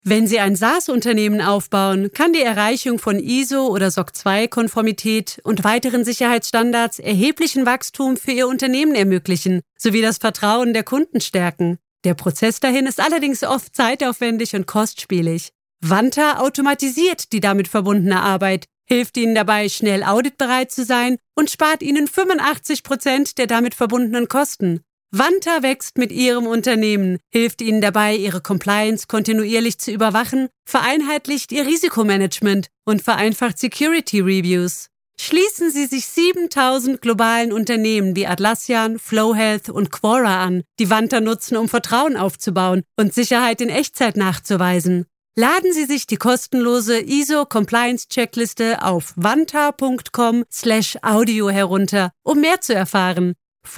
Wenn Sie ein SaaS-Unternehmen aufbauen, kann die Erreichung von ISO- oder SOC 2-Konformität und weiteren Sicherheitsstandards erheblichen Wachstum für Ihr Unternehmen ermöglichen, sowie das Vertrauen der Kunden stärken. Der Prozess dahin ist allerdings oft zeitaufwendig und kostspielig. Vanta automatisiert die damit verbundene Arbeit, hilft Ihnen dabei, schnell auditbereit zu sein und spart Ihnen 85% der damit verbundenen Kosten. Vanta wächst mit Ihrem Unternehmen, hilft Ihnen dabei, Ihre Compliance kontinuierlich zu überwachen, vereinheitlicht Ihr Risikomanagement und vereinfacht Security Reviews. Schließen Sie sich 7000 globalen Unternehmen wie Atlassian, Flowhealth und Quora an, die Vanta nutzen, um Vertrauen aufzubauen und Sicherheit in Echtzeit nachzuweisen. Laden Sie sich die kostenlose ISO-Compliance-Checkliste auf vanta.com/audio herunter, um mehr zu erfahren.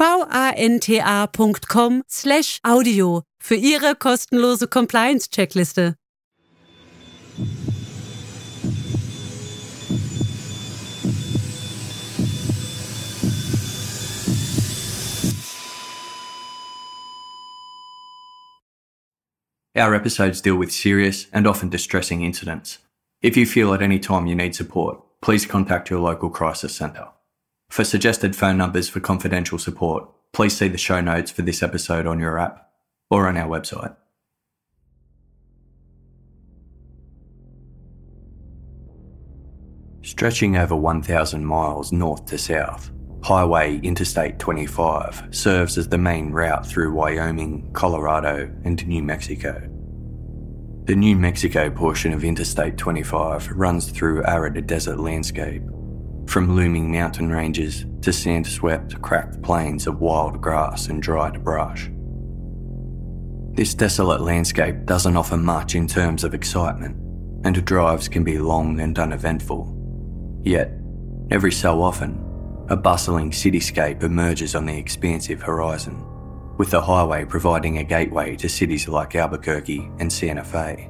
vanta.com/audio für Ihre kostenlose Compliance-Checkliste. Our episodes deal with serious and often distressing incidents. If you feel at any time you need support, please contact your local crisis centre. For suggested phone numbers for confidential support, please see the show notes for this episode on your app or on our website. Stretching over 1,000 miles north to south, Highway Interstate 25 serves as the main route through Wyoming, Colorado, and New Mexico. The New Mexico portion of Interstate 25 runs through arid desert landscape, from looming mountain ranges to sand-swept, cracked plains of wild grass and dried brush. This desolate landscape doesn't offer much in terms of excitement, and drives can be long and uneventful. Yet, every so often, a bustling cityscape emerges on the expansive horizon, with the highway providing a gateway to cities like Albuquerque and Santa Fe.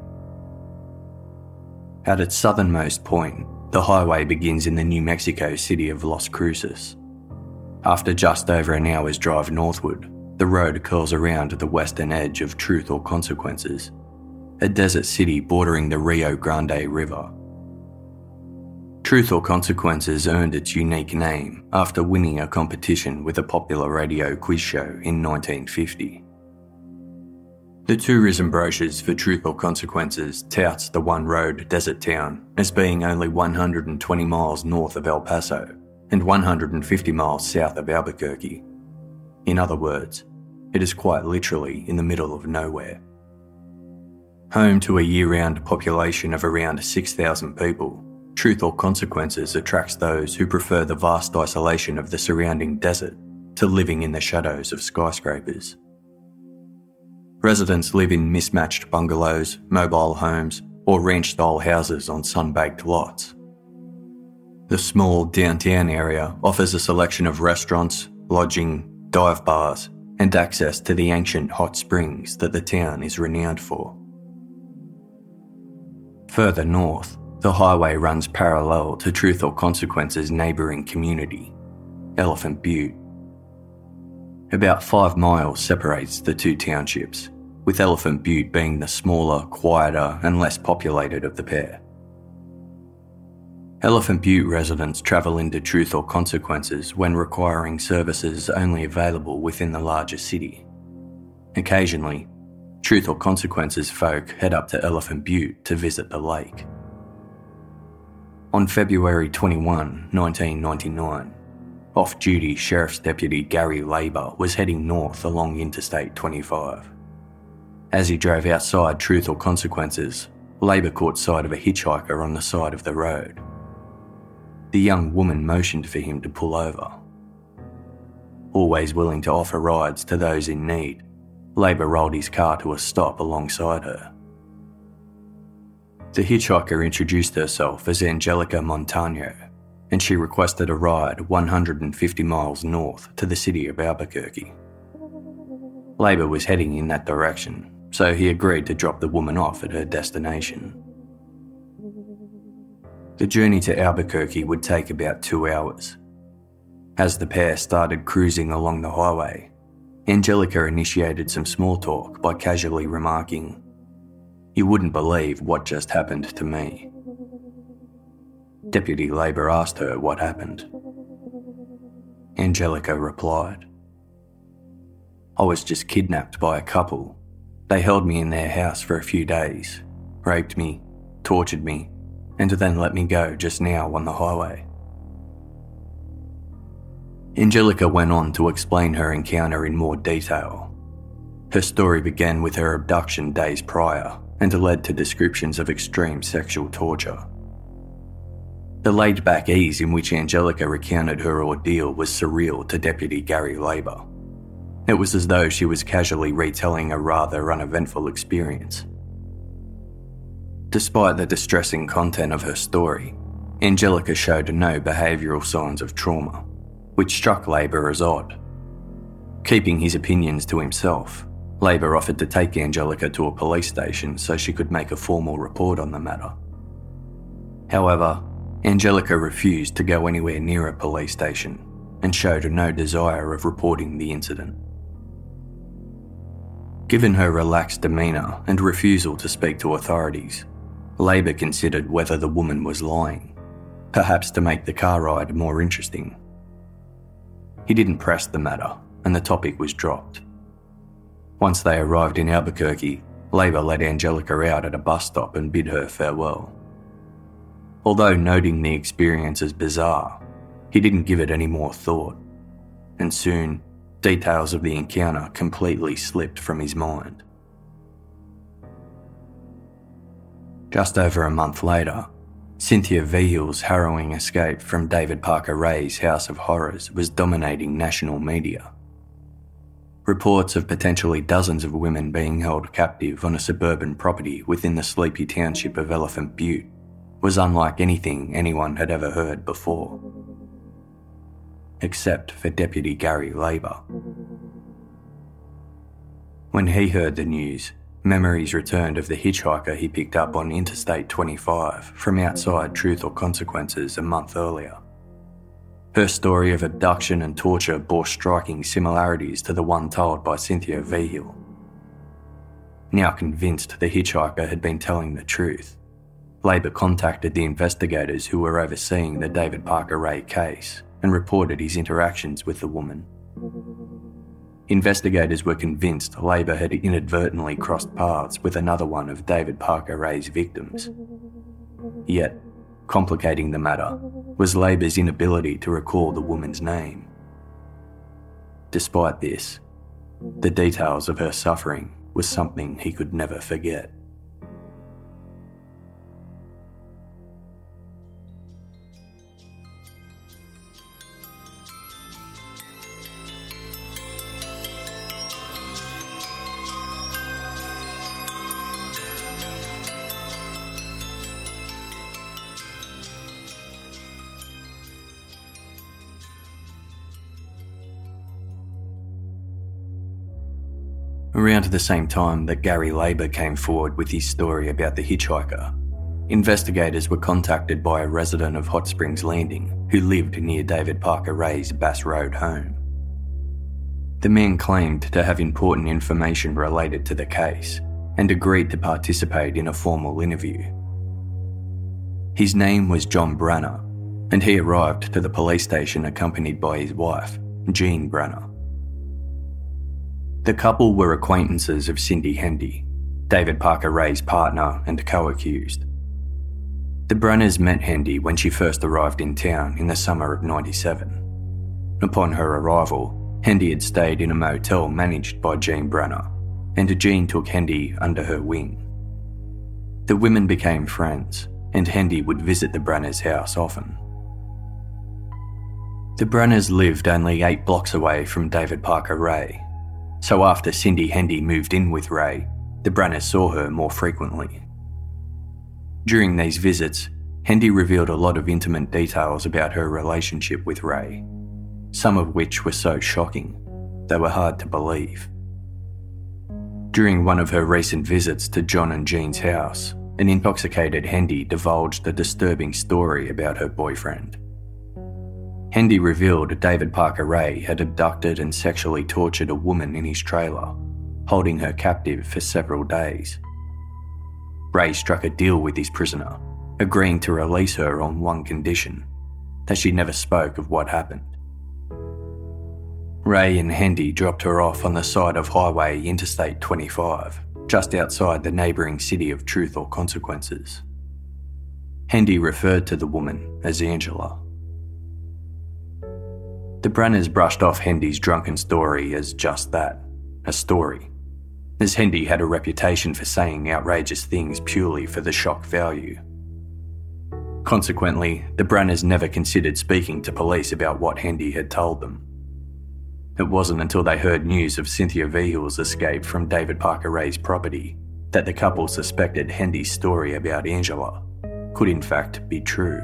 At its southernmost point, the highway begins in the New Mexico city of Las Cruces. After just over an hour's drive northward, the road curls around to the western edge of Truth or Consequences, a desert city bordering the Rio Grande River. Truth or Consequences earned its unique name after winning a competition with a popular radio quiz show in 1950. The tourism brochures for Truth or Consequences touts the one-road desert town as being only 120 miles north of El Paso and 150 miles south of Albuquerque. In other words, it is quite literally in the middle of nowhere. Home to a year-round population of around 6,000 people, Truth or Consequences attracts those who prefer the vast isolation of the surrounding desert to living in the shadows of skyscrapers. Residents live in mismatched bungalows, mobile homes, or ranch-style houses on sun-baked lots. The small downtown area offers a selection of restaurants, lodging, dive bars, and access to the ancient hot springs that the town is renowned for. Further north, the highway runs parallel to Truth or Consequences' neighbouring community, Elephant Butte. About 5 miles separates the two townships, with Elephant Butte being the smaller, quieter, and less populated of the pair. Elephant Butte residents travel into Truth or Consequences when requiring services only available within the larger city. Occasionally, Truth or Consequences folk head up to Elephant Butte to visit the lake. On February 21, 1999, off-duty Sheriff's Deputy Gary Labour was heading north along Interstate 25. As he drove outside Truth or Consequences, Labour caught sight of a hitchhiker on the side of the road. The young woman motioned for him to pull over. Always willing to offer rides to those in need, Labour rolled his car to a stop alongside her. The hitchhiker introduced herself as Angelica Montano, and she requested a ride 150 miles north to the city of Albuquerque. Labour was heading in that direction, so he agreed to drop the woman off at her destination. The journey to Albuquerque would take about 2 hours. As the pair started cruising along the highway, Angelica initiated some small talk by casually remarking, You wouldn't believe what just happened to me." Deputy Labour asked her what happened. Angelica replied, "I was just kidnapped by a couple. They held me in their house for a few days, raped me, tortured me, and then let me go just now on the highway." Angelica went on to explain her encounter in more detail. Her story began with her abduction days prior and led to descriptions of extreme sexual torture. The laid-back ease in which Angelica recounted her ordeal was surreal to Deputy Gary Labour. It was as though she was casually retelling a rather uneventful experience. Despite the distressing content of her story, Angelica showed no behavioural signs of trauma, which struck Labour as odd. Keeping his opinions to himself, Labour offered to take Angelica to a police station so she could make a formal report on the matter. However, Angelica refused to go anywhere near a police station and showed no desire of reporting the incident. Given her relaxed demeanour and refusal to speak to authorities, Labour considered whether the woman was lying, perhaps to make the car ride more interesting. He didn't press the matter, and the topic was dropped. Once they arrived in Albuquerque, Labour let Angelica out at a bus stop and bid her farewell. Although noting the experience as bizarre, he didn't give it any more thought, and soon, details of the encounter completely slipped from his mind. Just over a month later, Cynthia Vigil's harrowing escape from David Parker Ray's House of Horrors was dominating national media. Reports of potentially dozens of women being held captive on a suburban property within the sleepy township of Elephant Butte was unlike anything anyone had ever heard before. Except for Deputy Gary Labour. When he heard the news, memories returned of the hitchhiker he picked up on Interstate 25 from outside Truth or Consequences a month earlier. Her story of abduction and torture bore striking similarities to the one told by Cynthia Vigil. Now convinced the hitchhiker had been telling the truth, Labour contacted the investigators who were overseeing the David Parker Ray case and reported his interactions with the woman. Investigators were convinced Labour had inadvertently crossed paths with another one of David Parker Ray's victims. Yet, complicating the matter was Labour's inability to recall the woman's name. Despite this, the details of her suffering was something he could never forget. Around the same time that Gary Labour came forward with his story about the hitchhiker, investigators were contacted by a resident of Hot Springs Landing who lived near David Parker Ray's Bass Road home. The man claimed to have important information related to the case and agreed to participate in a formal interview. His name was John Branner, and he arrived to the police station accompanied by his wife, Jean Branner. The couple were acquaintances of Cindy Hendy, David Parker Ray's partner and co-accused. The Branners met Hendy when she first arrived in town in the summer of '97. Upon her arrival, Hendy had stayed in a motel managed by Jean Branner, and Jean took Hendy under her wing. The women became friends, and Hendy would visit the Branners' house often. The Branners lived only 8 blocks away from David Parker Ray, so after Cindy Hendy moved in with Ray, the Branners saw her more frequently. During these visits, Hendy revealed a lot of intimate details about her relationship with Ray, some of which were so shocking, they were hard to believe. During one of her recent visits to John and Jean's house, an intoxicated Hendy divulged a disturbing story about her boyfriend. Hendy revealed David Parker Ray had abducted and sexually tortured a woman in his trailer, holding her captive for several days. Ray struck a deal with his prisoner, agreeing to release her on one condition, that she never spoke of what happened. Ray and Hendy dropped her off on the side of Highway Interstate 25, just outside the neighbouring city of Truth or Consequences. Hendy referred to the woman as Angela. The Branners brushed off Hendy's drunken story as just that, a story, as Hendy had a reputation for saying outrageous things purely for the shock value. Consequently, the Branners never considered speaking to police about what Hendy had told them. It wasn't until they heard news of Cynthia Vigil's escape from David Parker Ray's property that the couple suspected Hendy's story about Angela could in fact be true.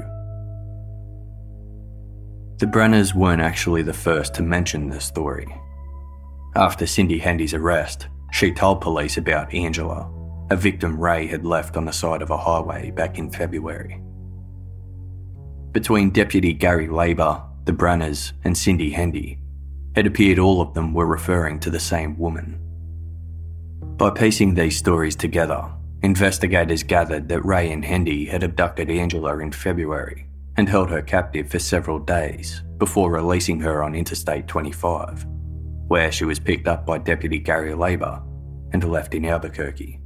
The Branners weren't actually the first to mention the story. After Cindy Hendy's arrest, she told police about Angela, a victim Ray had left on the side of a highway back in February. Between Deputy Gary Labour, the Branners and Cindy Hendy, it appeared all of them were referring to the same woman. By piecing these stories together, investigators gathered that Ray and Hendy had abducted Angela in February and held her captive for several days before releasing her on Interstate 25, where she was picked up by Deputy Gary Labour and left in Albuquerque.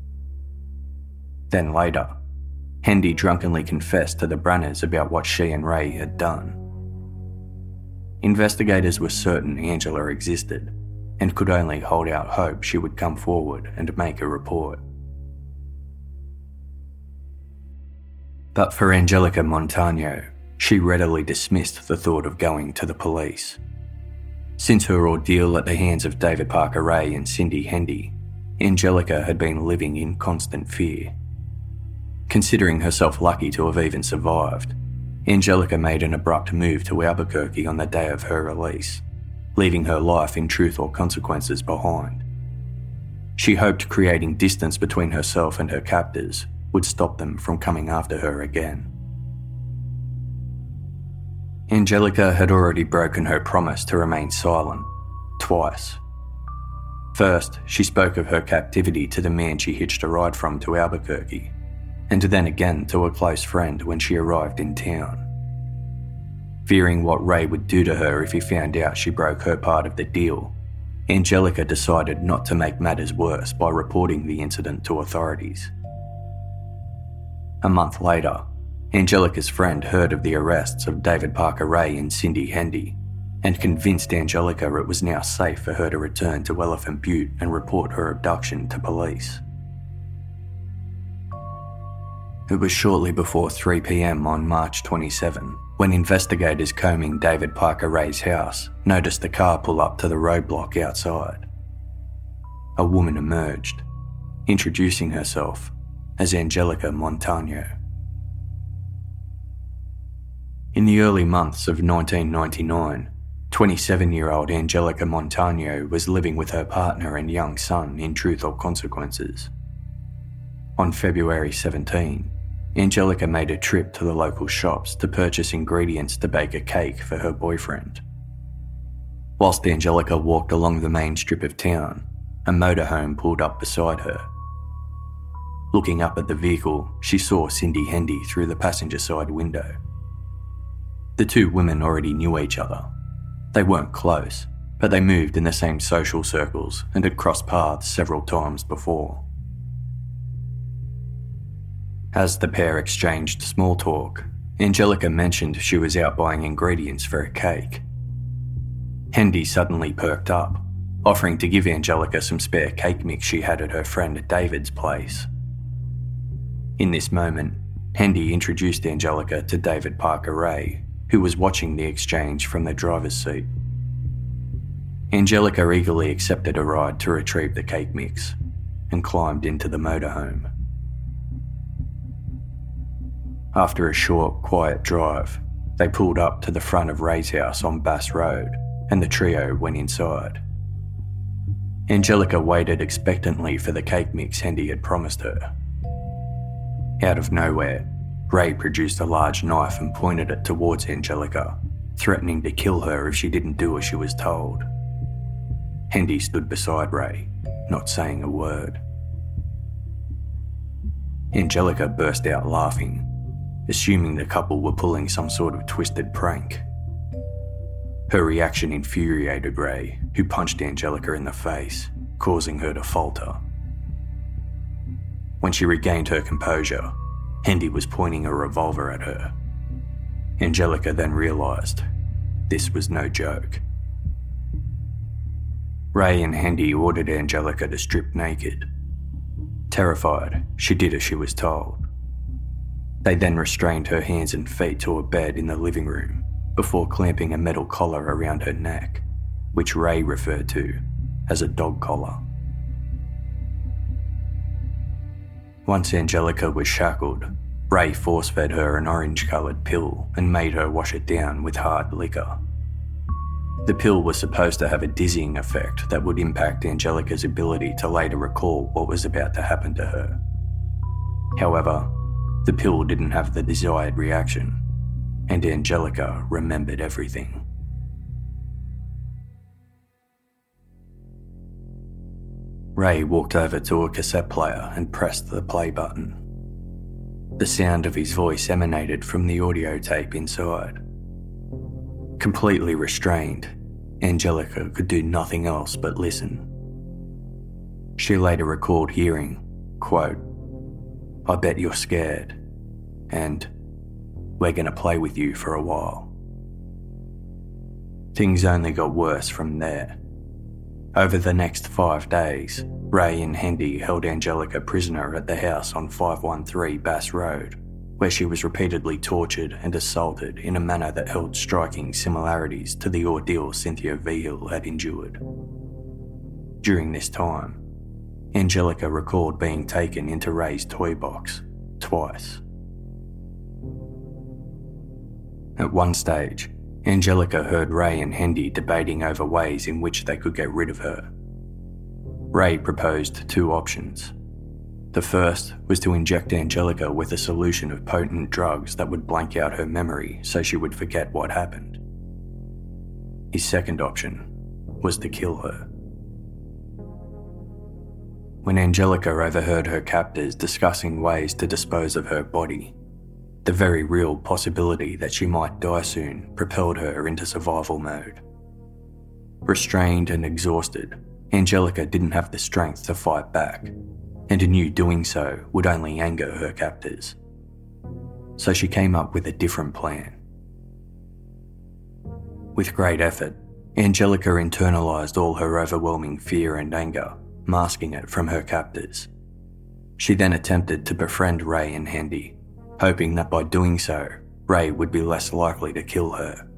Then later, Hendy drunkenly confessed to the Branners about what she and Ray had done. Investigators were certain Angela existed and could only hold out hope she would come forward and make a report. But for Angelica Montano, she readily dismissed the thought of going to the police. Since her ordeal at the hands of David Parker Ray and Cindy Hendy, Angelica had been living in constant fear. Considering herself lucky to have even survived, Angelica made an abrupt move to Albuquerque on the day of her release, leaving her life in Truth or Consequences behind. She hoped creating distance between herself and her captors would stop them from coming after her again. Angelica had already broken her promise to remain silent, twice. First, she spoke of her captivity to the man she hitched a ride from to Albuquerque, and then again to a close friend when she arrived in town. Fearing what Ray would do to her if he found out she broke her part of the deal, Angelica decided not to make matters worse by reporting the incident to authorities. A month later, Angelica's friend heard of the arrests of David Parker Ray and Cindy Hendy and convinced Angelica it was now safe for her to return to Elephant Butte and report her abduction to police. It was shortly before 3 p.m. on March 27 when investigators combing David Parker Ray's house noticed the car pull up to the roadblock outside. A woman emerged, introducing herself as Angelica Montano. In the early months of 1999, 27-year-old Angelica Montano was living with her partner and young son in Truth or Consequences. On February 17, Angelica made a trip to the local shops to purchase ingredients to bake a cake for her boyfriend. Whilst Angelica walked along the main strip of town, a motorhome pulled up beside her. Looking up at the vehicle, she saw Cindy Hendy through the passenger side window. The two women already knew each other. They weren't close, but they moved in the same social circles and had crossed paths several times before. As the pair exchanged small talk, Angelica mentioned she was out buying ingredients for a cake. Hendy suddenly perked up, offering to give Angelica some spare cake mix she had at her friend David's place. In this moment, Hendy introduced Angelica to David Parker Ray, who was watching the exchange from the driver's seat. Angelica eagerly accepted a ride to retrieve the cake mix and climbed into the motorhome. After a short, quiet drive, they pulled up to the front of Ray's house on Bass Road, and the trio went inside. Angelica waited expectantly for the cake mix Hendy had promised her. Out of nowhere, Ray produced a large knife and pointed it towards Angelica, threatening to kill her if she didn't do as she was told. Hendy stood beside Ray, not saying a word. Angelica burst out laughing, assuming the couple were pulling some sort of twisted prank. Her reaction infuriated Ray, who punched Angelica in the face, causing her to falter. When she regained her composure, Hendy was pointing a revolver at her. Angelica then realised this was no joke. Ray and Hendy ordered Angelica to strip naked. Terrified, she did as she was told. They then restrained her hands and feet to a bed in the living room before clamping a metal collar around her neck, which Ray referred to as a dog collar. Once Angelica was shackled, Ray force-fed her an orange-coloured pill and made her wash it down with hard liquor. The pill was supposed to have a dizzying effect that would impact Angelica's ability to later recall what was about to happen to her. However, the pill didn't have the desired reaction, and Angelica remembered everything. Ray walked over to a cassette player and pressed the play button. The sound of his voice emanated from the audio tape inside. Completely restrained, Angelica could do nothing else but listen. She later recalled hearing, quote, "I bet you're scared," and "We're gonna play with you for a while." Things only got worse from there. Over the next 5 days, Ray and Hendy held Angelica prisoner at the house on 513 Bass Road, where she was repeatedly tortured and assaulted in a manner that held striking similarities to the ordeal Cynthia Vigil had endured. During this time, Angelica recalled being taken into Ray's toy box twice. At one stage, Angelica heard Ray and Hendy debating over ways in which they could get rid of her. Ray proposed 2 options. The first was to inject Angelica with a solution of potent drugs that would blank out her memory so she would forget what happened. His second option was to kill her. When Angelica overheard her captors discussing ways to dispose of her body, the very real possibility that she might die soon propelled her into survival mode. Restrained and exhausted, Angelica didn't have the strength to fight back, and knew doing so would only anger her captors. So she came up with a different plan. With great effort, Angelica internalised all her overwhelming fear and anger, masking it from her captors. She then attempted to befriend Ray and Hendy, hoping that by doing so, Ray would be less likely to kill her.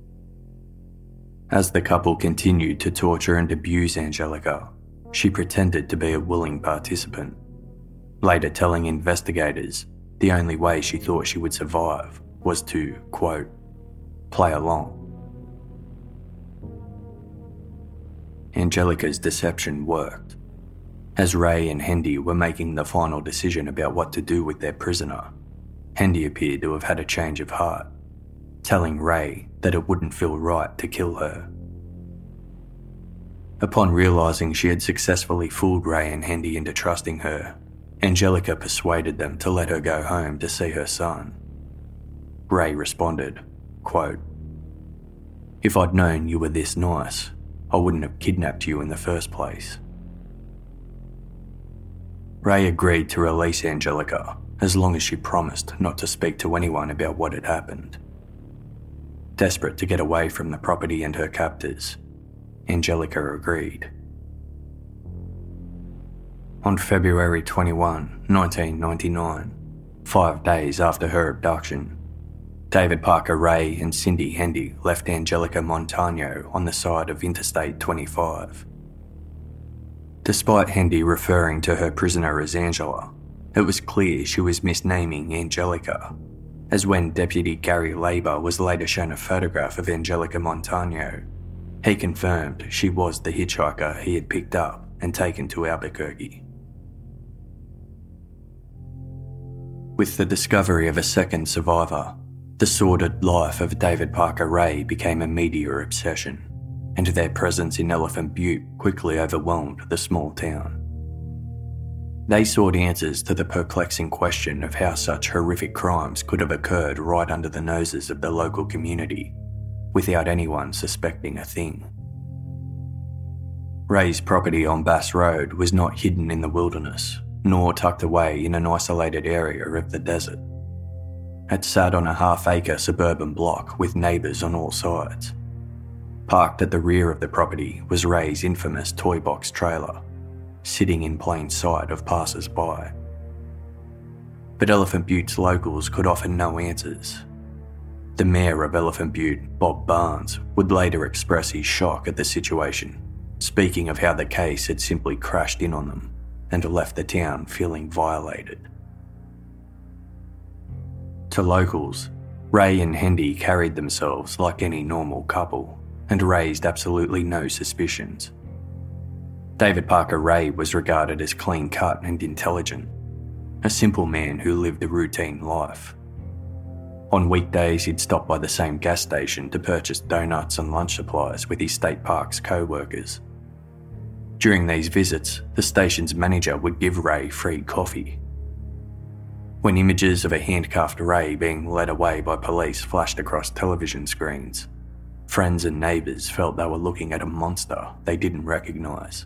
As the couple continued to torture and abuse Angelica, she pretended to be a willing participant, later telling investigators the only way she thought she would survive was to, quote, "play along." Angelica's deception worked. As Ray and Hendy were making the final decision about what to do with their prisoner, Hendy appeared to have had a change of heart, telling Ray that it wouldn't feel right to kill her. Upon realising she had successfully fooled Ray and Hendy into trusting her, Angelica persuaded them to let her go home to see her son. Ray responded, quote, "If I'd known you were this nice, I wouldn't have kidnapped you in the first place." Ray agreed to release Angelica as long as she promised not to speak to anyone about what had happened. Desperate to get away from the property and her captors, Angelica agreed. On February 21, 1999, 5 days after her abduction, David Parker Ray and Cindy Hendy left Angelica Montano on the side of Interstate 25. Despite Hendy referring to her prisoner as Angela, it was clear she was misnaming Angelica, as when Deputy Gary Labour was later shown a photograph of Angelica Montano, he confirmed she was the hitchhiker he had picked up and taken to Albuquerque. With the discovery of a second survivor, the sordid life of David Parker Ray became a media obsession, and their presence in Elephant Butte quickly overwhelmed the small town. They sought answers to the perplexing question of how such horrific crimes could have occurred right under the noses of the local community, without anyone suspecting a thing. Ray's property on Bass Road was not hidden in the wilderness, nor tucked away in an isolated area of the desert. It sat on a half-acre suburban block with neighbours on all sides. Parked at the rear of the property was Ray's infamous toy box trailer, sitting in plain sight of passers-by. But Elephant Butte's locals could offer no answers. The mayor of Elephant Butte, Bob Barnes, would later express his shock at the situation, speaking of how the case had simply crashed in on them and left the town feeling violated. To locals, Ray and Hendy carried themselves like any normal couple and raised absolutely no suspicions. David Parker Ray was regarded as clean-cut and intelligent, a simple man who lived a routine life. On weekdays, he'd stop by the same gas station to purchase donuts and lunch supplies with his State Parks co-workers. During these visits, the station's manager would give Ray free coffee. When images of a handcuffed Ray being led away by police flashed across television screens, friends and neighbours felt they were looking at a monster they didn't recognise.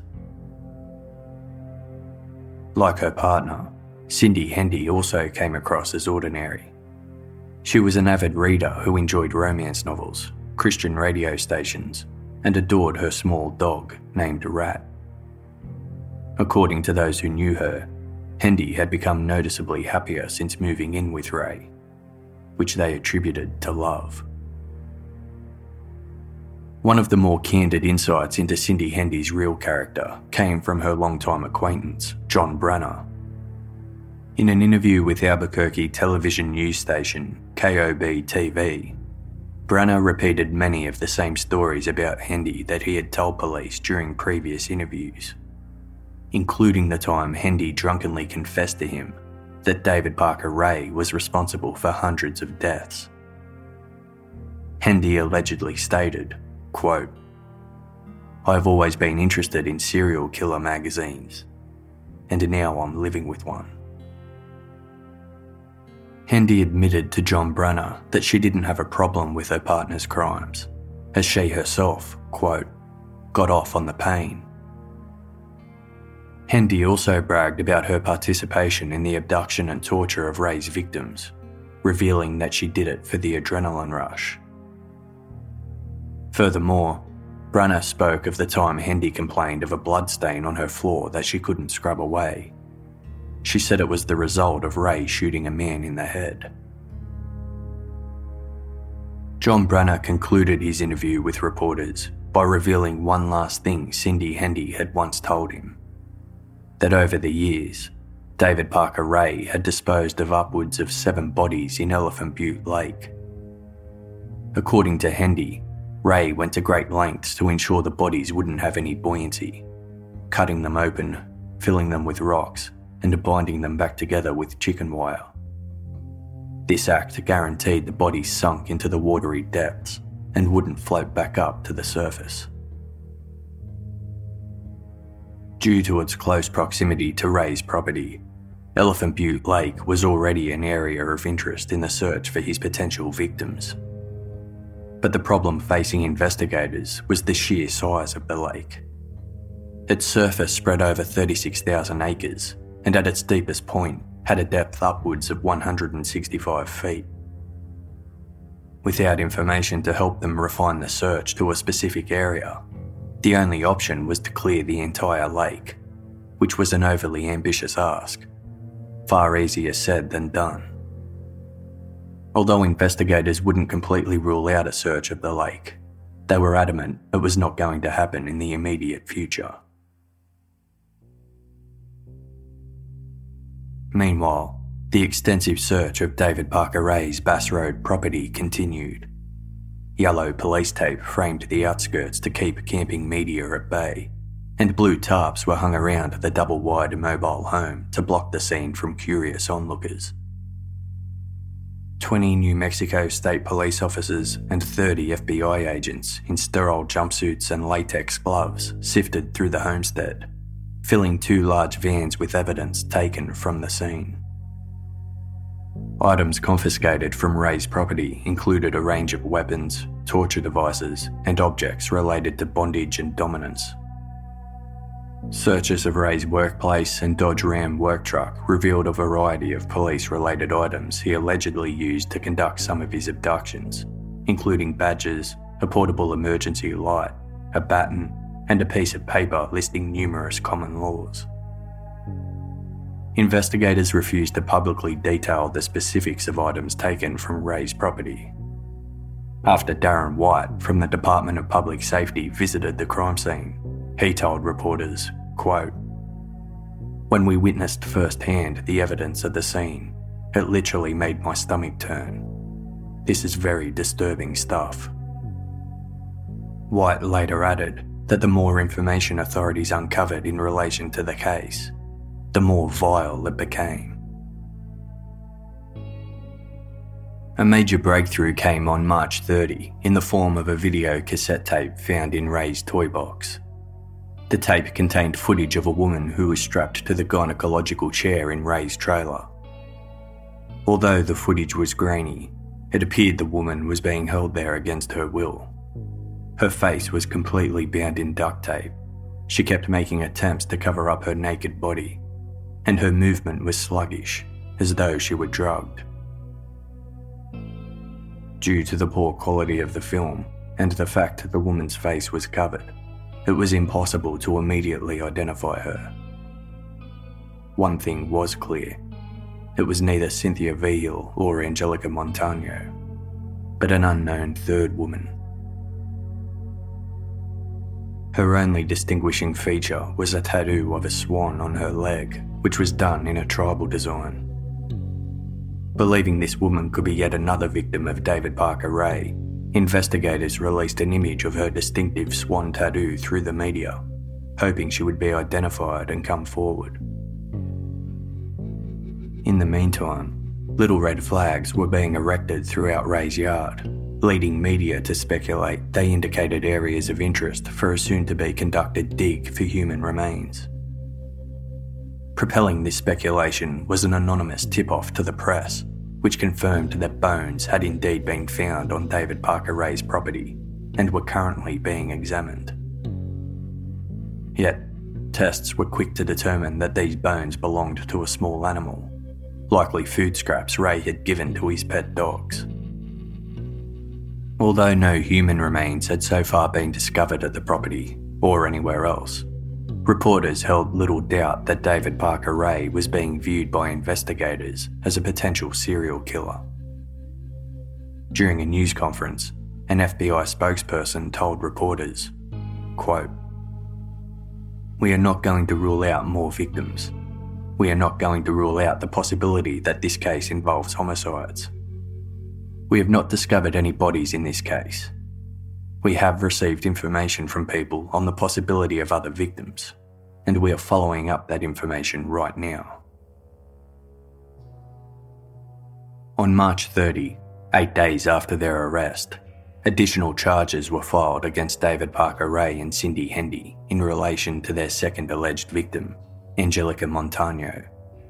Like her partner, Cindy Hendy also came across as ordinary. She was an avid reader who enjoyed romance novels, Christian radio stations, and adored her small dog named Rat. According to those who knew her, Hendy had become noticeably happier since moving in with Ray, which they attributed to love. One of the more candid insights into Cindy Hendy's real character came from her longtime acquaintance, John Branner. In an interview with Albuquerque television news station KOB-TV, Branner repeated many of the same stories about Hendy that he had told police during previous interviews, including the time Hendy drunkenly confessed to him that David Parker Ray was responsible for hundreds of deaths. Hendy allegedly stated, quote, "I've always been interested in serial killer magazines, and now I'm living with one." Hendy admitted to John Branner that she didn't have a problem with her partner's crimes, as she herself, quote, "got off on the pain." Hendy also bragged about her participation in the abduction and torture of Ray's victims, revealing that she did it for the adrenaline rush. Furthermore, Branner spoke of the time Hendy complained of a bloodstain on her floor that she couldn't scrub away. She said it was the result of Ray shooting a man in the head. John Branner concluded his interview with reporters by revealing one last thing Cindy Hendy had once told him: that over the years, David Parker Ray had disposed of upwards of 7 bodies in Elephant Butte Lake. According to Hendy, Ray went to great lengths to ensure the bodies wouldn't have any buoyancy, cutting them open, filling them with rocks, and binding them back together with chicken wire. This act guaranteed the bodies sunk into the watery depths and wouldn't float back up to the surface. Due to its close proximity to Ray's property, Elephant Butte Lake was already an area of interest in the search for his potential victims. But the problem facing investigators was the sheer size of the lake. Its surface spread over 36,000 acres, and at its deepest point had a depth upwards of 165 feet. Without information to help them refine the search to a specific area, the only option was to clear the entire lake, which was an overly ambitious ask. Far easier said than done. Although investigators wouldn't completely rule out a search of the lake, they were adamant it was not going to happen in the immediate future. Meanwhile, the extensive search of David Parker Ray's Bass Road property continued. Yellow police tape framed the outskirts to keep camping media at bay, and blue tarps were hung around the double-wide mobile home to block the scene from curious onlookers. 20 New Mexico State Police officers and 30 FBI agents in sterile jumpsuits and latex gloves sifted through the homestead, filling 2 large vans with evidence taken from the scene. Items confiscated from Ray's property included a range of weapons, torture devices, and objects related to bondage and dominance. Searches of Ray's workplace and Dodge Ram work truck revealed a variety of police-related items he allegedly used to conduct some of his abductions, including badges, a portable emergency light, a baton, and a piece of paper listing numerous common laws. Investigators refused to publicly detail the specifics of items taken from Ray's property. After Darren White from the Department of Public Safety visited the crime scene, he told reporters, quote, "When we witnessed firsthand the evidence at the scene, it literally made my stomach turn. This is very disturbing stuff." White later added that the more information authorities uncovered in relation to the case, the more vile it became. A major breakthrough came on March 30 in the form of a video cassette tape found in Ray's toy box. The tape contained footage of a woman who was strapped to the gynecological chair in Ray's trailer. Although the footage was grainy, it appeared the woman was being held there against her will. Her face was completely bound in duct tape. She kept making attempts to cover up her naked body, and her movement was sluggish, as though she were drugged. Due to the poor quality of the film and the fact that the woman's face was covered, it was impossible to immediately identify her. One thing was clear. It was neither Cynthia Vigil or Angelica Montano, but an unknown third woman. Her only distinguishing feature was a tattoo of a swan on her leg, which was done in a tribal design. Believing this woman could be yet another victim of David Parker Ray, investigators released an image of her distinctive swan tattoo through the media, hoping she would be identified and come forward. In the meantime, little red flags were being erected throughout Ray's yard, leading media to speculate they indicated areas of interest for a soon-to-be conducted dig for human remains. Propelling this speculation was an anonymous tip-off to the press, which confirmed that bones had indeed been found on David Parker Ray's property and were currently being examined. Yet, tests were quick to determine that these bones belonged to a small animal, likely food scraps Ray had given to his pet dogs. Although no human remains had so far been discovered at the property or anywhere else, reporters held little doubt that David Parker Ray was being viewed by investigators as a potential serial killer. During a news conference, an FBI spokesperson told reporters, quote, "We are not going to rule out more victims. We are not going to rule out the possibility that this case involves homicides. We have not discovered any bodies in this case. We have received information from people on the possibility of other victims, and we are following up that information right now." On March 30, 8 days after their arrest, additional charges were filed against David Parker Ray and Cindy Hendy in relation to their second alleged victim, Angelica Montano.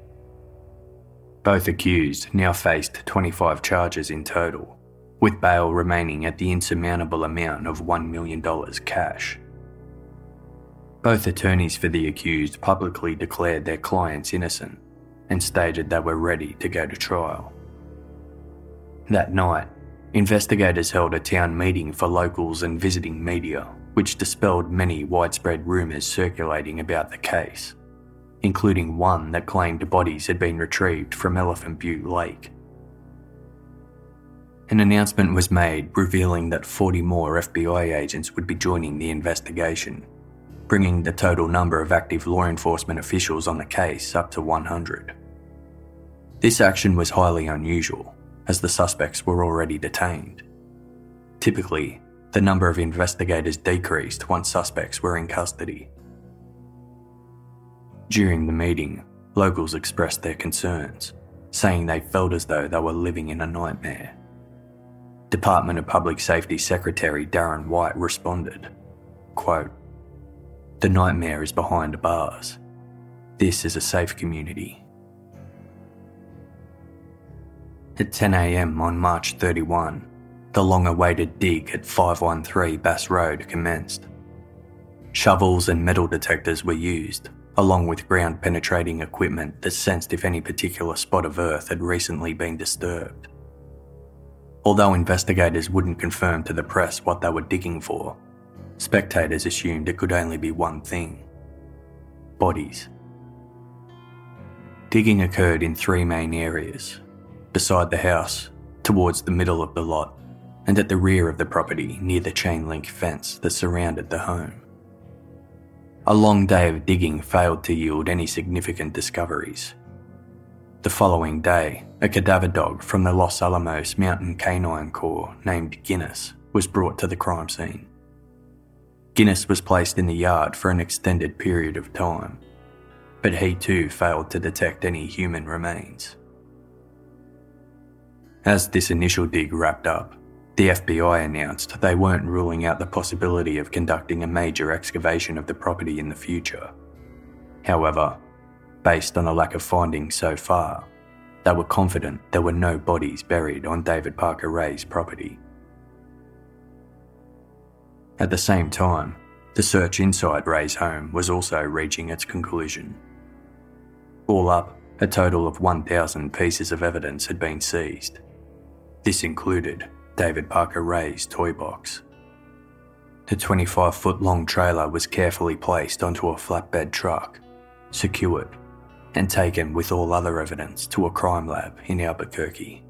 Both accused now faced 25 charges in total, with bail remaining at the insurmountable amount of $1 million cash. Both attorneys for the accused publicly declared their clients innocent and stated they were ready to go to trial. That night, investigators held a town meeting for locals and visiting media, which dispelled many widespread rumours circulating about the case, including one that claimed bodies had been retrieved from Elephant Butte Lake. An announcement was made revealing that 40 more FBI agents would be joining the investigation, bringing the total number of active law enforcement officials on the case up to 100. This action was highly unusual, as the suspects were already detained. Typically, the number of investigators decreased once suspects were in custody. During the meeting, locals expressed their concerns, saying they felt as though they were living in a nightmare. Department of Public Safety Secretary Darren White responded, quote, "The nightmare is behind bars. This is a safe community. At 10 a.m. on March 31, the long-awaited dig at 513 Bass Road commenced. Shovels and metal detectors were used, along with ground-penetrating equipment that sensed if any particular spot of earth had recently been disturbed. Although investigators wouldn't confirm to the press what they were digging for, spectators assumed it could only be one thing: bodies. Digging occurred in 3 main areas: beside the house, towards the middle of the lot, and at the rear of the property near the chain-link fence that surrounded the home. A long day of digging failed to yield any significant discoveries. The following day, a cadaver dog from the Los Alamos Mountain Canine Corps named Guinness was brought to the crime scene. Guinness was placed in the yard for an extended period of time, but he too failed to detect any human remains. As this initial dig wrapped up, the FBI announced they weren't ruling out the possibility of conducting a major excavation of the property in the future. However, based on a lack of findings so far, they were confident there were no bodies buried on David Parker Ray's property. At the same time, the search inside Ray's home was also reaching its conclusion. All up, a total of 1,000 pieces of evidence had been seized. This included David Parker Ray's toy box. The 25-foot-long trailer was carefully placed onto a flatbed truck, secured, and taken with all other evidence to a crime lab in Albuquerque.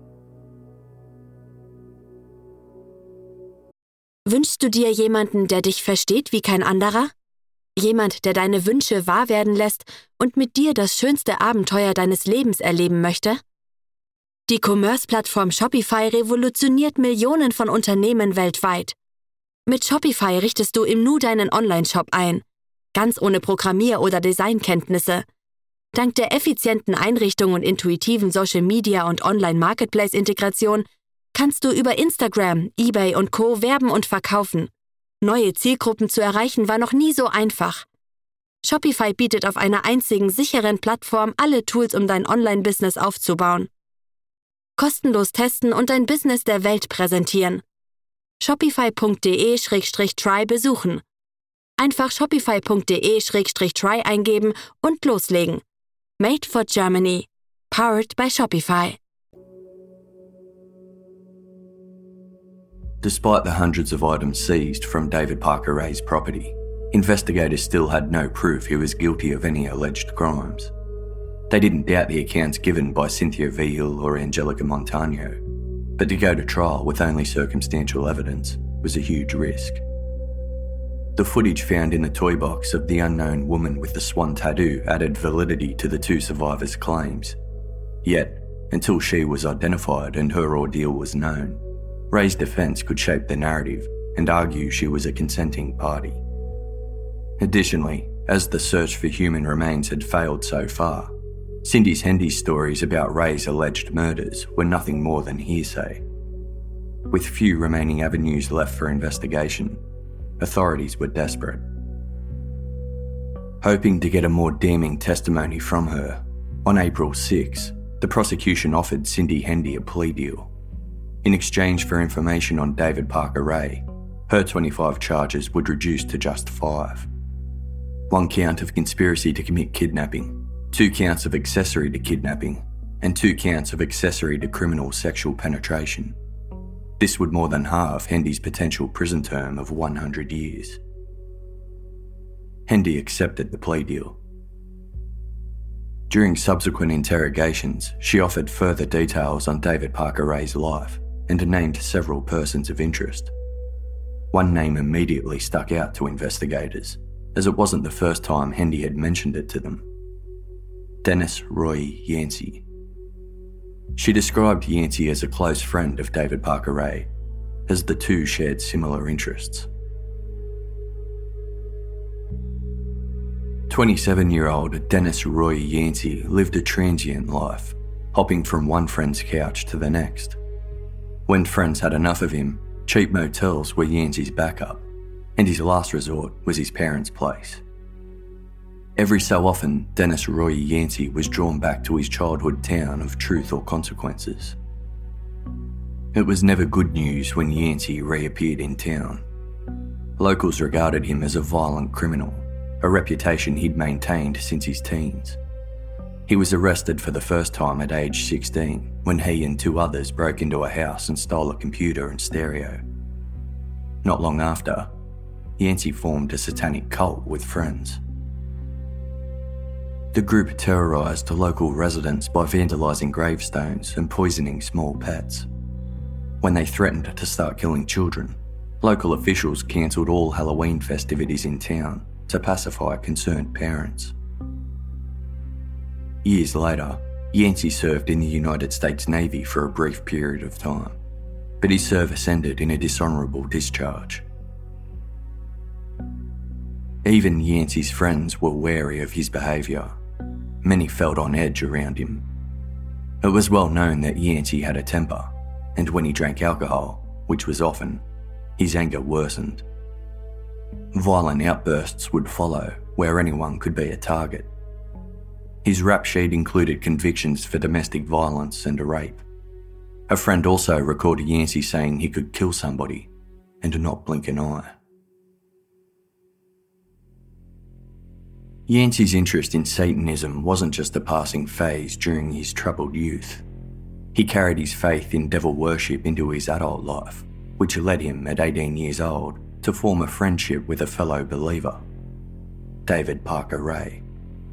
Wünschst du dir jemanden, der dich versteht wie kein anderer? Jemand, der deine Wünsche wahr werden lässt und mit dir das schönste Abenteuer deines Lebens erleben möchte? Die Commerce-Plattform Shopify revolutioniert Millionen von Unternehmen weltweit. Mit Shopify richtest du im Nu deinen Online-Shop ein, ganz ohne Programmier- oder Designkenntnisse. Dank der effizienten Einrichtung und intuitiven Social-Media- und Online-Marketplace-Integration kannst du über Instagram, eBay und Co. werben und verkaufen. Neue Zielgruppen zu erreichen war noch nie so einfach. Shopify bietet auf einer einzigen sicheren Plattform alle Tools, um dein Online-Business aufzubauen. Kostenlos testen und dein Business der Welt präsentieren. Shopify.de/try besuchen. Einfach Shopify.de/try eingeben und loslegen. Made for Germany. Powered by Shopify. Despite the hundreds of items seized from David Parker Ray's property, investigators still had no proof he was guilty of any alleged crimes. They didn't doubt the accounts given by Cynthia Vigil or Angelica Montano, but to go to trial with only circumstantial evidence was a huge risk. The footage found in the toy box of the unknown woman with the swan tattoo added validity to the 2 survivors' claims. Yet, until she was identified and her ordeal was known, Ray's defence could shape the narrative and argue she was a consenting party. Additionally, as the search for human remains had failed so far, Cindy Hendy's stories about Ray's alleged murders were nothing more than hearsay. With few remaining avenues left for investigation, authorities were desperate. Hoping to get a more damning testimony from her, on April 6, the prosecution offered Cindy Hendy a plea deal. In exchange for information on David Parker Ray, her 25 charges would reduce to just 5. 1 count of conspiracy to commit kidnapping, 2 counts of accessory to kidnapping, and 2 counts of accessory to criminal sexual penetration. This would more than halve Hendy's potential prison term of 100 years. Hendy accepted the plea deal. During subsequent interrogations, she offered further details on David Parker Ray's life and named several persons of interest. One name immediately stuck out to investigators, as it wasn't the first time Hendy had mentioned it to them: Dennis Roy Yancey. She described Yancey as a close friend of David Parker Ray, as the two shared similar interests. 27-year-old Dennis Roy Yancey lived a transient life, hopping from one friend's couch to the next. When friends had enough of him, cheap motels were Yancey's backup, and his last resort was his parents' place. Every so often, Dennis Roy Yancey was drawn back to his childhood town of Truth or Consequences. It was never good news when Yancey reappeared in town. Locals regarded him as a violent criminal, a reputation he'd maintained since his teens. He was arrested for the first time at age 16 when he and 2 others broke into a house and stole a computer and stereo. Not long after, Yancey formed a satanic cult with friends. The group terrorised local residents by vandalising gravestones and poisoning small pets. When they threatened to start killing children, local officials cancelled all Halloween festivities in town to pacify concerned parents. Years later, Yancey served in the United States Navy for a brief period of time, but his service ended in a dishonourable discharge. Even Yancey's friends were wary of his behaviour. Many felt on edge around him. It was well known that Yancey had a temper, and when he drank alcohol, which was often, his anger worsened. Violent outbursts would follow where anyone could be a target. His rap sheet included convictions for domestic violence and a rape. A friend also recorded Yancey saying he could kill somebody and not blink an eye. Yancey's interest in Satanism wasn't just a passing phase during his troubled youth. He carried his faith in devil worship into his adult life, which led him at 18 years old to form a friendship with a fellow believer, David Parker Ray.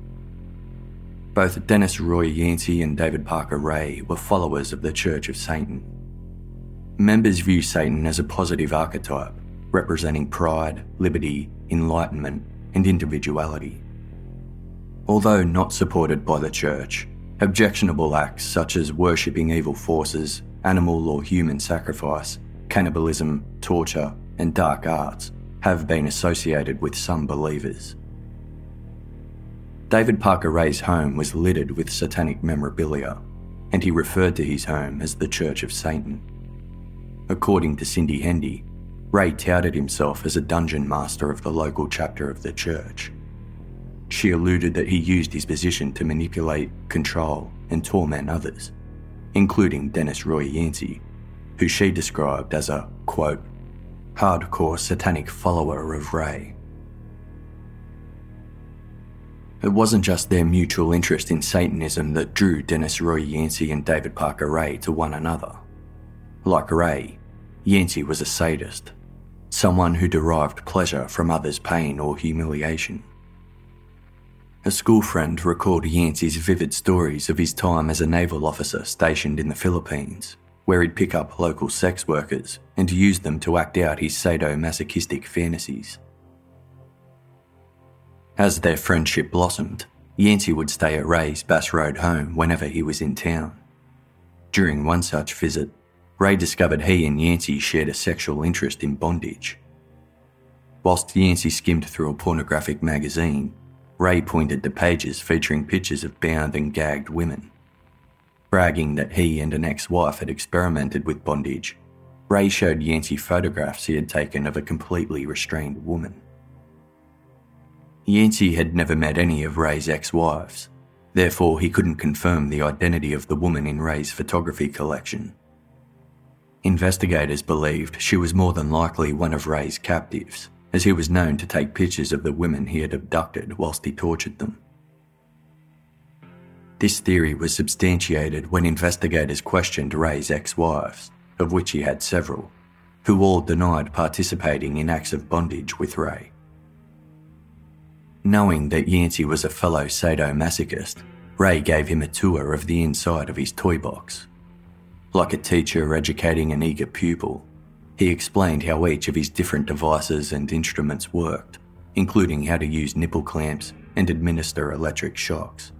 Both Dennis Roy Yancey and David Parker Ray were followers of the Church of Satan. Members view Satan as a positive archetype, representing pride, liberty, enlightenment, and individuality. Although not supported by the Church, objectionable acts such as worshipping evil forces, animal or human sacrifice, cannibalism, torture, and dark arts have been associated with some believers. David Parker Ray's home was littered with satanic memorabilia, and he referred to his home as the Church of Satan. According to Cindy Hendy, Ray touted himself as a dungeon master of the local chapter of the church. She alluded that he used his position to manipulate, control, and torment others, including Dennis Roy Yancey, who she described as a, quote, hardcore satanic follower of Ray. It wasn't just their mutual interest in Satanism that drew Dennis Roy Yancey and David Parker Ray to one another. Like Ray, Yancey was a sadist, someone who derived pleasure from others' pain or humiliation. A school friend recalled Yancey's vivid stories of his time as a naval officer stationed in the Philippines, where he'd pick up local sex workers and use them to act out his sadomasochistic fantasies. As their friendship blossomed, Yancey would stay at Ray's Bass Road home whenever he was in town. During one such visit, Ray discovered he and Yancey shared a sexual interest in bondage. Whilst Yancey skimmed through a pornographic magazine, Ray pointed to pages featuring pictures of bound and gagged women. Bragging that he and an ex-wife had experimented with bondage, Ray showed Yancey photographs he had taken of a completely restrained woman. Yancey had never met any of Ray's ex-wives, therefore he couldn't confirm the identity of the woman in Ray's photography collection. Investigators believed she was more than likely one of Ray's captives, as he was known to take pictures of the women he had abducted whilst he tortured them. This theory was substantiated when investigators questioned Ray's ex-wives, of which he had several, who all denied participating in acts of bondage with Ray. Knowing that Yancey was a fellow sadomasochist, Ray gave him a tour of the inside of his toy box. Like a teacher educating an eager pupil, he explained how each of his different devices and instruments worked, including how to use nipple clamps and administer electric shocks.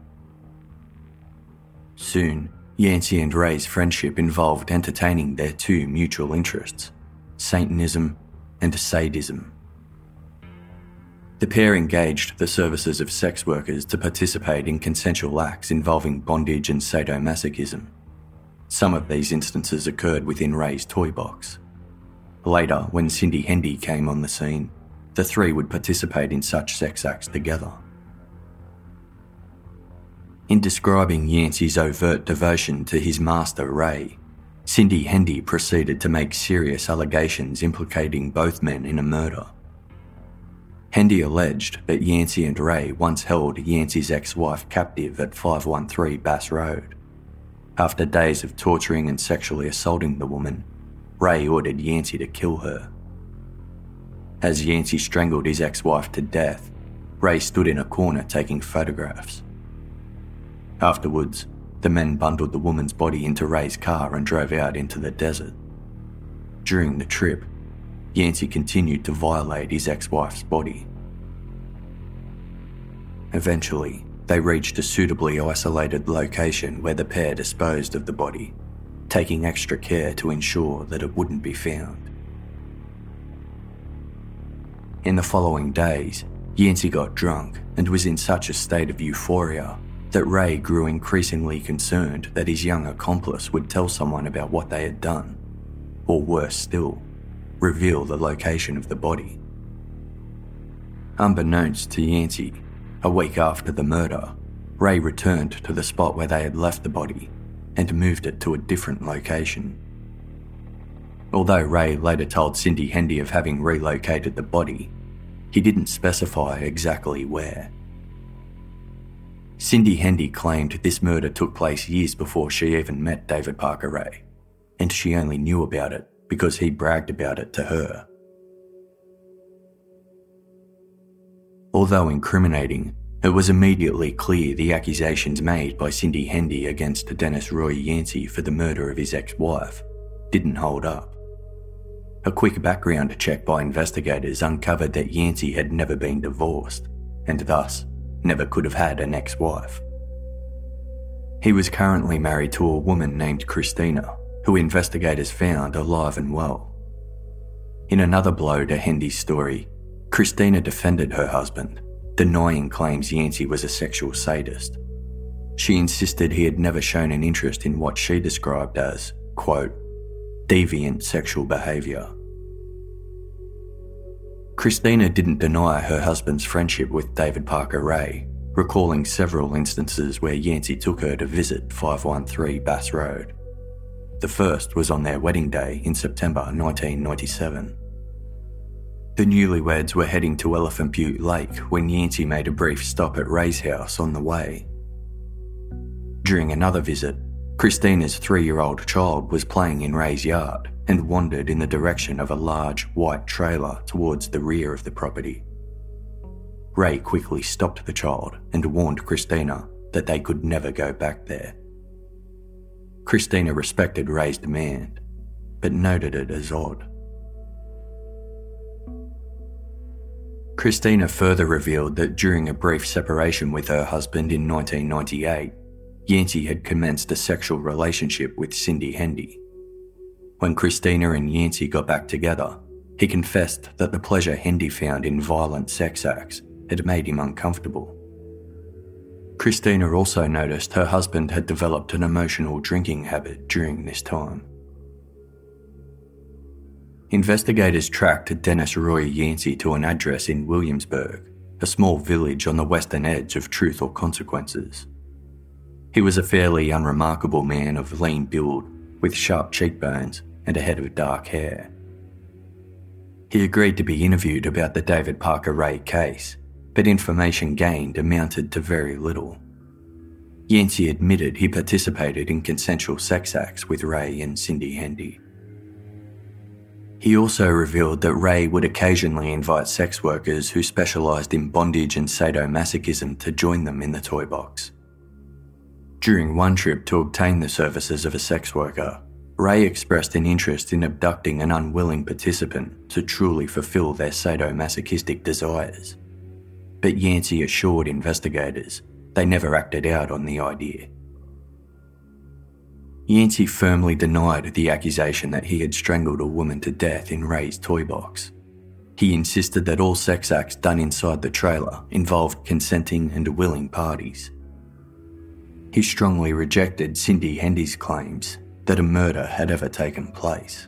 Soon, Yancey and Ray's friendship involved entertaining their two mutual interests, Satanism and sadism. The pair engaged the services of sex workers to participate in consensual acts involving bondage and sadomasochism. Some of these instances occurred within Ray's toy box. Later, when Cindy Hendy came on the scene, the three would participate in such sex acts together. In describing Yancey's overt devotion to his master, Ray, Cindy Hendy proceeded to make serious allegations implicating both men in a murder. Hendy alleged that Yancey and Ray once held Yancey's ex-wife captive at 513 Bass Road. After days of torturing and sexually assaulting the woman, Ray ordered Yancey to kill her. As Yancey strangled his ex-wife to death, Ray stood in a corner taking photographs. Afterwards, the men bundled the woman's body into Ray's car and drove out into the desert. During the trip, Yancey continued to violate his ex-wife's body. Eventually, they reached a suitably isolated location where the pair disposed of the body, taking extra care to ensure that it wouldn't be found. In the following days, Yancey got drunk and was in such a state of euphoria that Ray grew increasingly concerned that his young accomplice would tell someone about what they had done, or worse still, reveal the location of the body. Unbeknownst to Yancey, a week after the murder, Ray returned to the spot where they had left the body and moved it to a different location. Although Ray later told Cindy Hendy of having relocated the body, he didn't specify exactly where. Cindy Hendy claimed this murder took place years before she even met David Parker Ray, and she only knew about it because he bragged about it to her. Although incriminating, it was immediately clear the accusations made by Cindy Hendy against Dennis Roy Yancey for the murder of his ex-wife didn't hold up. A quick background check by investigators uncovered that Yancey had never been divorced, and thus never could have had an ex-wife. He was currently married to a woman named Christina, who investigators found alive and well. In another blow to Hendy's story, Christina defended her husband, denying claims Yancey was a sexual sadist. She insisted he had never shown an interest in what she described as, quote, deviant sexual behaviour. Christina didn't deny her husband's friendship with David Parker Ray, recalling several instances where Yancey took her to visit 513 Bass Road. The first was on their wedding day in September 1997. The newlyweds were heading to Elephant Butte Lake when Yancey made a brief stop at Ray's house on the way. During another visit, Christina's 3-year-old child was playing in Ray's yard and wandered in the direction of a large white trailer towards the rear of the property. Ray quickly stopped the child and warned Christina that they could never go back there. Christina respected Ray's demand, but noted it as odd. Christina further revealed that during a brief separation with her husband in 1998, Yancey had commenced a sexual relationship with Cindy Hendy. When Christina and Yancey got back together, he confessed that the pleasure Hendy found in violent sex acts had made him uncomfortable. Christina also noticed her husband had developed an emotional drinking habit during this time. Investigators tracked Dennis Roy Yancey to an address in Williamsburg, a small village on the western edge of Truth or Consequences. He was a fairly unremarkable man of lean build, with sharp cheekbones and a head of dark hair. He agreed to be interviewed about the David Parker Ray case, but information gained amounted to very little. Yancey admitted he participated in consensual sex acts with Ray and Cindy Hendy. He also revealed that Ray would occasionally invite sex workers who specialised in bondage and sadomasochism to join them in the toy box. During one trip to obtain the services of a sex worker, Ray expressed an interest in abducting an unwilling participant to truly fulfill their sadomasochistic desires. But Yancey assured investigators they never acted out on the idea. Yancey firmly denied the accusation that he had strangled a woman to death in Ray's toy box. He insisted that all sex acts done inside the trailer involved consenting and willing parties. He strongly rejected Cindy Hendy's claims that a murder had ever taken place.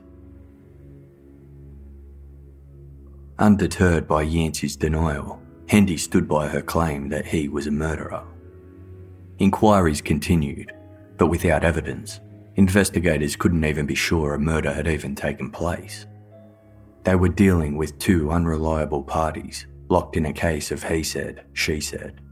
Undeterred by Yancey's denial, Hendy stood by her claim that he was a murderer. Inquiries continued, but without evidence, investigators couldn't even be sure a murder had even taken place. They were dealing with two unreliable parties, locked in a case of he said, she said.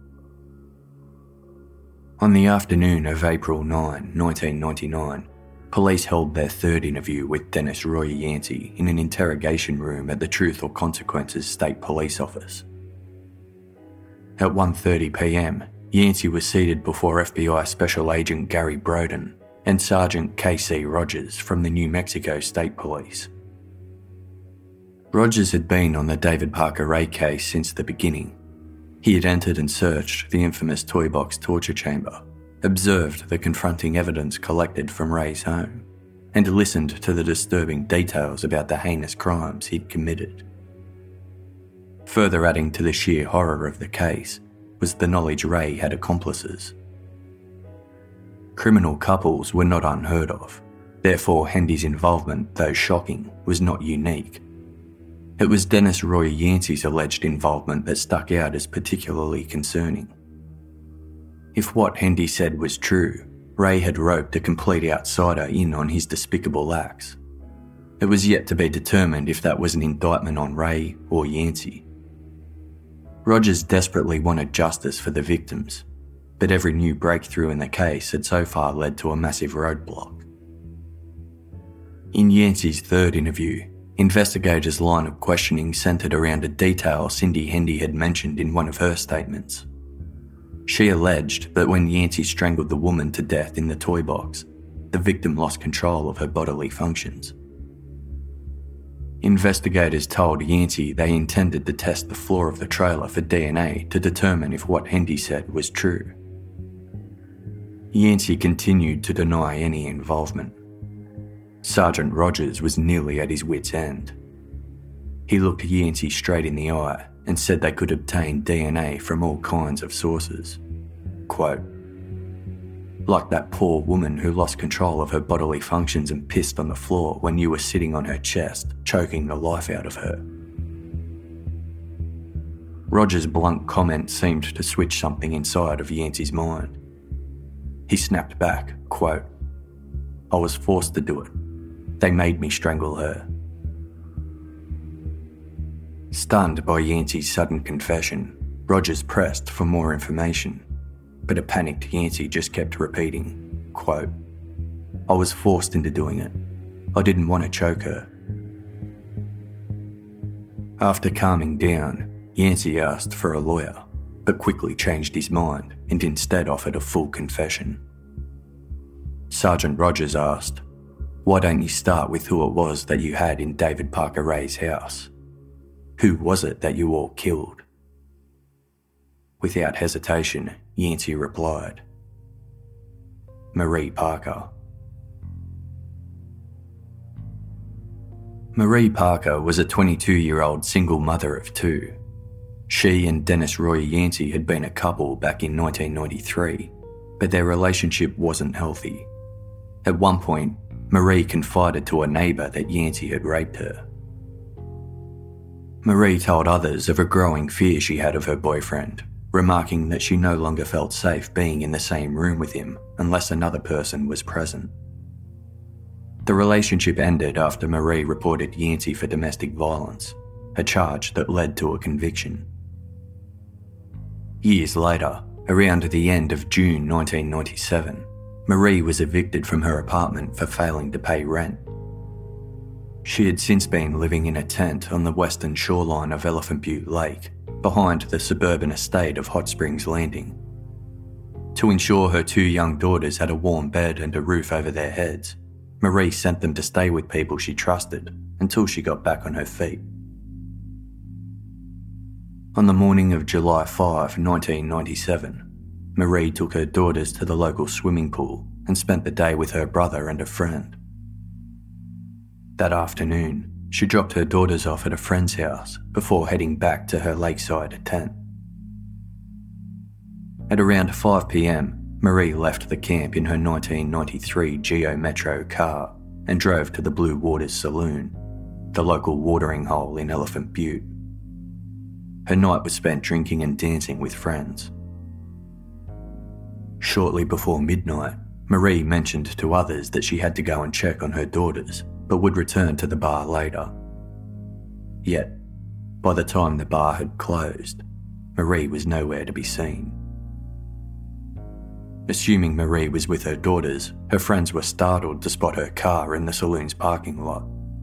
On the afternoon of April 9, 1999, police held their third interview with Dennis Roy Yancey in an interrogation room at the Truth or Consequences State Police Office. At 1:30 p.m, Yancey was seated before FBI Special Agent Gary Broden and Sergeant K.C. Rogers from the New Mexico State Police. Rogers had been on the David Parker Ray case since the beginning. He had entered and searched the infamous Toy Box torture chamber, observed the confronting evidence collected from Ray's home, and listened to the disturbing details about the heinous crimes he'd committed. Further adding to the sheer horror of the case was the knowledge Ray had accomplices. Criminal couples were not unheard of, therefore Hendy's involvement, though shocking, was not unique. It was Dennis Roy Yancey's alleged involvement that stuck out as particularly concerning. If what Hendy said was true, Ray had roped a complete outsider in on his despicable acts. It was yet to be determined if that was an indictment on Ray or Yancey. Rogers desperately wanted justice for the victims, but every new breakthrough in the case had so far led to a massive roadblock. In Yancey's third interview, investigators' line of questioning centred around a detail Cindy Hendy had mentioned in one of her statements. She alleged that when Yancey strangled the woman to death in the toy box, the victim lost control of her bodily functions. Investigators told Yancey they intended to test the floor of the trailer for DNA to determine if what Hendy said was true. Yancey continued to deny any involvement. Sergeant Rogers was nearly at his wit's end. He looked Yancey straight in the eye and said they could obtain DNA from all kinds of sources. Quote, "Like that poor woman who lost control of her bodily functions and pissed on the floor when you were sitting on her chest, choking the life out of her." Rogers' blunt comment seemed to switch something inside of Yancey's mind. He snapped back, quote, "I was forced to do it. They made me strangle her." Stunned by Yancey's sudden confession, Rogers pressed for more information, but a panicked Yancey just kept repeating, quote, "I was forced into doing it. I didn't want to choke her." After calming down, Yancey asked for a lawyer, but quickly changed his mind and instead offered a full confession. Sergeant Rogers asked, "Why don't you start with who it was that you had in David Parker Ray's house? Who was it that you all killed?" Without hesitation, Yancey replied, "Marie Parker." Marie Parker was a 22-year-old single mother of two. She and Dennis Roy Yancey had been a couple back in 1993, but their relationship wasn't healthy. At one point, Marie confided to a neighbour that Yancey had raped her. Marie told others of a growing fear she had of her boyfriend, remarking that she no longer felt safe being in the same room with him unless another person was present. The relationship ended after Marie reported Yancey for domestic violence, a charge that led to a conviction. Years later, around the end of June 1997, Marie was evicted from her apartment for failing to pay rent. She had since been living in a tent on the western shoreline of Elephant Butte Lake, behind the suburban estate of Hot Springs Landing. To ensure her two young daughters had a warm bed and a roof over their heads, Marie sent them to stay with people she trusted until she got back on her feet. On the morning of July 5, 1997, Marie took her daughters to the local swimming pool and spent the day with her brother and a friend. That afternoon, she dropped her daughters off at a friend's house before heading back to her lakeside tent. At around 5 p.m, Marie left the camp in her 1993 Geo Metro car and drove to the Blue Waters Saloon, the local watering hole in Elephant Butte. Her night was spent drinking and dancing with friends. Shortly before midnight, Marie mentioned to others that she had to go and check on her daughters, but would return to the bar later. Yet, by the time the bar had closed, Marie was nowhere to be seen. Assuming Marie was with her daughters, her friends were startled to spot her car in the saloon's parking lot.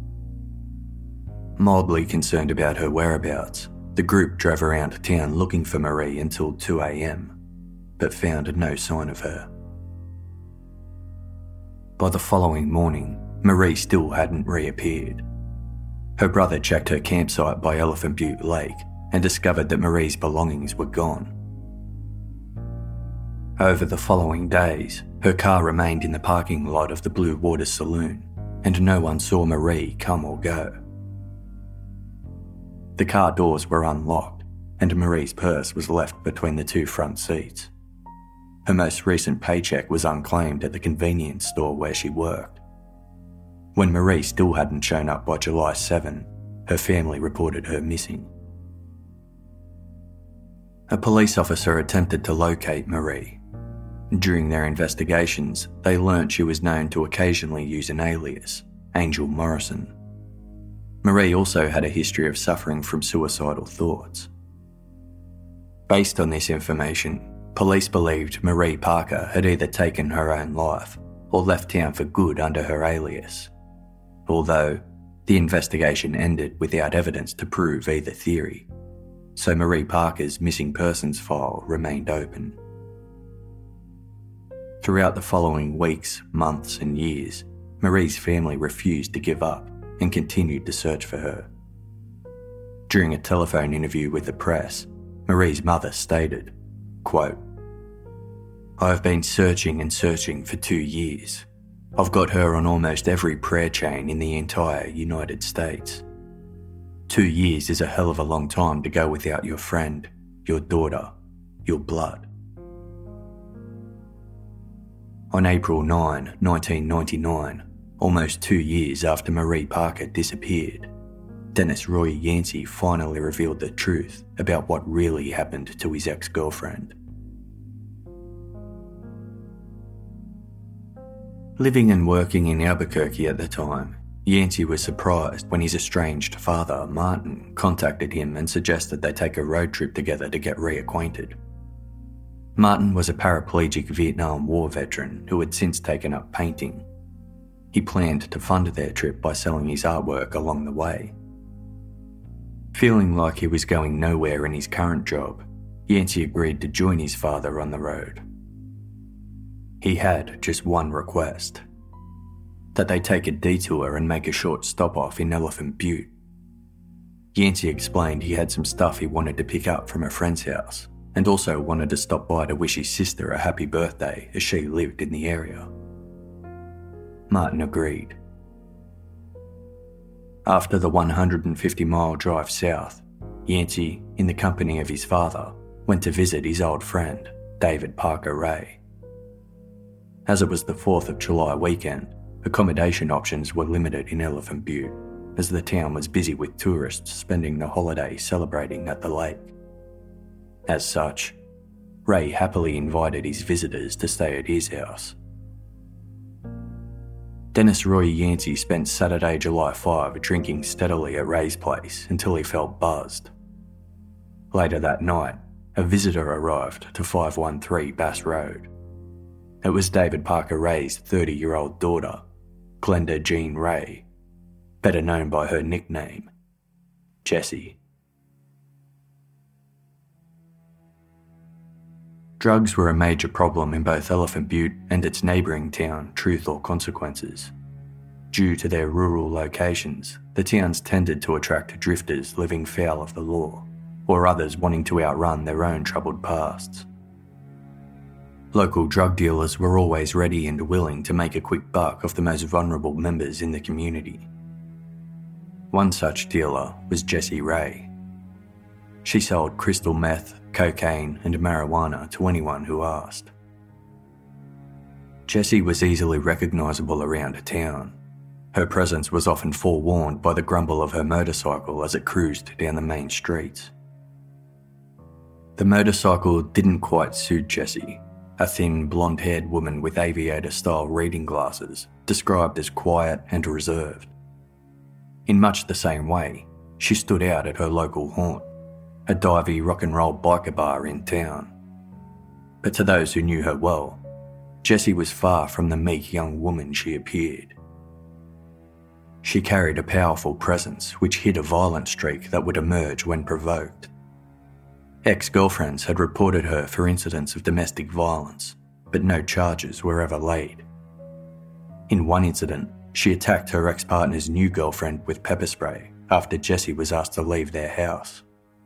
Mildly concerned about her whereabouts, the group drove around town looking for Marie until 2 a.m, but found no sign of her. By the following morning, Marie still hadn't reappeared. Her brother checked her campsite by Elephant Butte Lake and discovered that Marie's belongings were gone. Over the following days, her car remained in the parking lot of the Blue Water Saloon, and no one saw Marie come or go. The car doors were unlocked, and Marie's purse was left between the two front seats. Her most recent paycheck was unclaimed at the convenience store where she worked. When Marie still hadn't shown up by July 7, her family reported her missing. A police officer attempted to locate Marie. During their investigations, they learnt she was known to occasionally use an alias, Angel Morrison. Marie also had a history of suffering from suicidal thoughts. Based on this information, police believed Marie Parker had either taken her own life or left town for good under her alias, although the investigation ended without evidence to prove either theory, so Marie Parker's missing persons file remained open. Throughout the following weeks, months and years, Marie's family refused to give up and continued to search for her. During a telephone interview with the press, Marie's mother stated, quote, "I have been searching and searching for 2 years. I've got her on almost every prayer chain in the entire United States. 2 years is a hell of a long time to go without your friend, your daughter, your blood." On April 9, 1999, almost 2 years after Marie Parker disappeared, Dennis Roy Yancey finally revealed the truth about what really happened to his ex-girlfriend. Living and working in Albuquerque at the time, Yancey was surprised when his estranged father, Martin, contacted him and suggested they take a road trip together to get reacquainted. Martin was a paraplegic Vietnam War veteran who had since taken up painting. He planned to fund their trip by selling his artwork along the way. Feeling like he was going nowhere in his current job, Yancey agreed to join his father on the road. He had just one request: that they take a detour and make a short stop-off in Elephant Butte. Yancey explained he had some stuff he wanted to pick up from a friend's house, and also wanted to stop by to wish his sister a happy birthday as she lived in the area. Martin agreed. After the 150-mile drive south, Yancey, in the company of his father, went to visit his old friend, David Parker Ray. As it was the 4th of July weekend, accommodation options were limited in Elephant Butte, as the town was busy with tourists spending the holiday celebrating at the lake. As such, Ray happily invited his visitors to stay at his house. Dennis Roy Yancey spent Saturday, July 5 drinking steadily at Ray's place until he felt buzzed. Later that night, a visitor arrived to 513 Bass Road. It was David Parker Ray's 30-year-old daughter, Glenda Jean Ray, better known by her nickname, Jessie. Drugs were a major problem in both Elephant Butte and its neighbouring town, Truth or Consequences. Due to their rural locations, the towns tended to attract drifters living foul of the law, or others wanting to outrun their own troubled pasts. Local drug dealers were always ready and willing to make a quick buck off the most vulnerable members in the community. One such dealer was Jessie Ray. She sold crystal meth, cocaine and marijuana to anyone who asked. Jessie was easily recognisable around town. Her presence was often forewarned by the grumble of her motorcycle as it cruised down the main streets. The motorcycle didn't quite suit Jessie, a thin, blonde-haired woman with aviator-style reading glasses, described as quiet and reserved. In much the same way, she stood out at her local haunt, a divey rock-and-roll biker bar in town. But to those who knew her well, Jessie was far from the meek young woman she appeared. She carried a powerful presence which hid a violent streak that would emerge when provoked. Ex-girlfriends had reported her for incidents of domestic violence, but no charges were ever laid. In one incident, she attacked her ex-partner's new girlfriend with pepper spray after Jessie was asked to leave their house.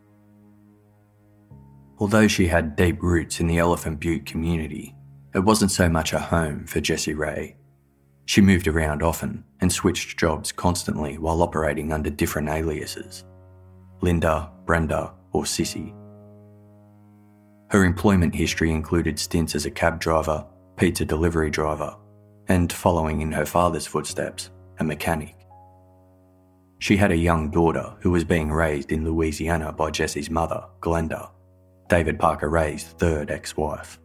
Although she had deep roots in the Elephant Butte community, it wasn't so much a home for Jessie Rae. She moved around often and switched jobs constantly while operating under different aliases: Linda, Brenda, or Sissy. Her employment history included stints as a cab driver, pizza delivery driver, and, following in her father's footsteps, a mechanic. She had a young daughter who was being raised in Louisiana by Jessie's mother, Glenda, David Parker Rae's third ex-wife.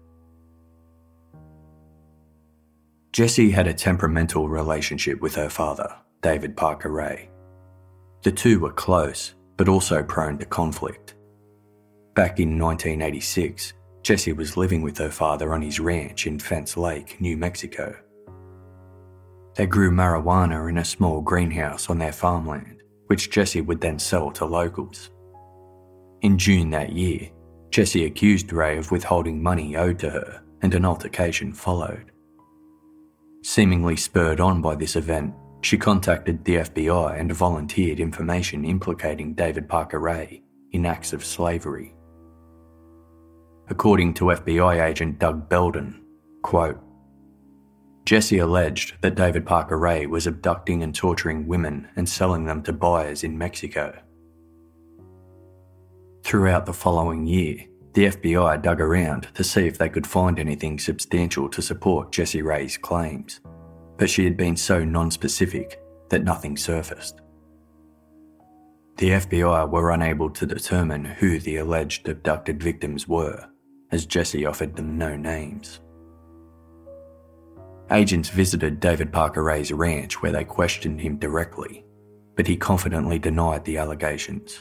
Jessie had a temperamental relationship with her father, David Parker Rae. The two were close, but also prone to conflict. Back in 1986, Jessie was living with her father on his ranch in Fence Lake, New Mexico. They grew marijuana in a small greenhouse on their farmland, which Jessie would then sell to locals. In June that year, Jessie accused Rae of withholding money owed to her, and an altercation followed. Seemingly spurred on by this event, she contacted the FBI and volunteered information implicating David Parker Rae in acts of slavery. According to FBI agent Doug Belden, quote, Jessie alleged that David Parker Rae was abducting and torturing women and selling them to buyers in Mexico. Throughout the following year, the FBI dug around to see if they could find anything substantial to support Jessie Rae's claims, but she had been so non-specific that nothing surfaced. The FBI were unable to determine who the alleged abducted victims were, as Jessie offered them no names. Agents visited David Parker Rae's ranch where they questioned him directly, but he confidently denied the allegations.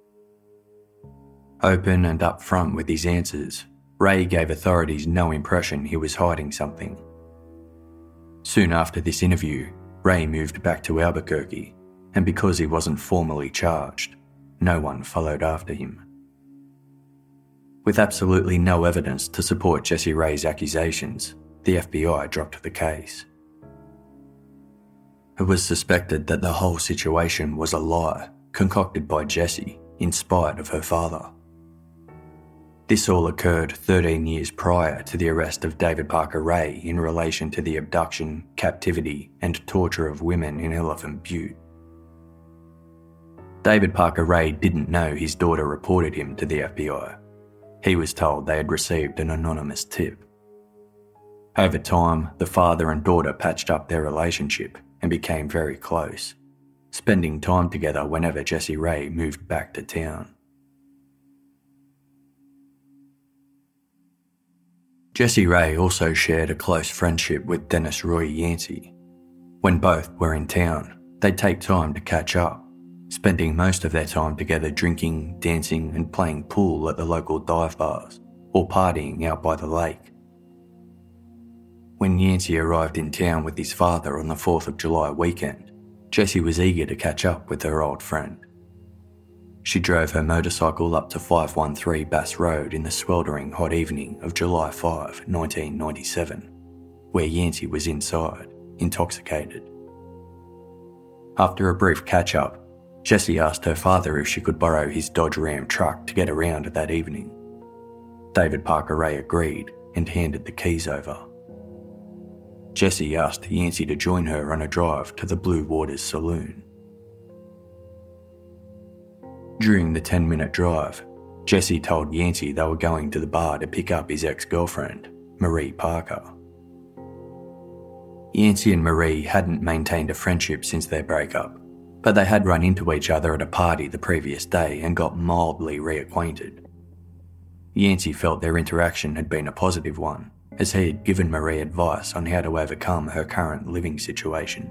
Open and upfront with his answers, Rae gave authorities no impression he was hiding something. Soon after this interview, Rae moved back to Albuquerque, and because he wasn't formally charged, no one followed after him. With absolutely no evidence to support Jessie Rae's accusations, the FBI dropped the case. It was suspected that the whole situation was a lie concocted by Jessie in spite of her father. This all occurred 13 years prior to the arrest of David Parker Rae in relation to the abduction, captivity, and torture of women in Elephant Butte. David Parker Rae didn't know his daughter reported him to the FBI. He was told they had received an anonymous tip. Over time, the father and daughter patched up their relationship and became very close, spending time together whenever Jessie Rae moved back to town. Jessie Rae also shared a close friendship with Dennis Roy Yancey. When both were in town, they'd take time to catch up, spending most of their time together drinking, dancing, and playing pool at the local dive bars, or partying out by the lake. When Yancey arrived in town with his father on the 4th of July weekend, Jessie was eager to catch up with her old friend. She drove her motorcycle up to 513 Bass Road in the sweltering hot evening of July 5, 1997, where Yancey was inside, intoxicated. After a brief catch-up, Jessie asked her father if she could borrow his Dodge Ram truck to get around that evening. David Parker Rae agreed and handed the keys over. Jessie asked Yancey to join her on a drive to the Blue Waters Saloon. During the 10-minute drive, Jessie told Yancey they were going to the bar to pick up his ex-girlfriend, Marie Parker. Yancey and Marie hadn't maintained a friendship since their breakup, but they had run into each other at a party the previous day and got mildly reacquainted. Yancey felt their interaction had been a positive one, as he had given Marie advice on how to overcome her current living situation.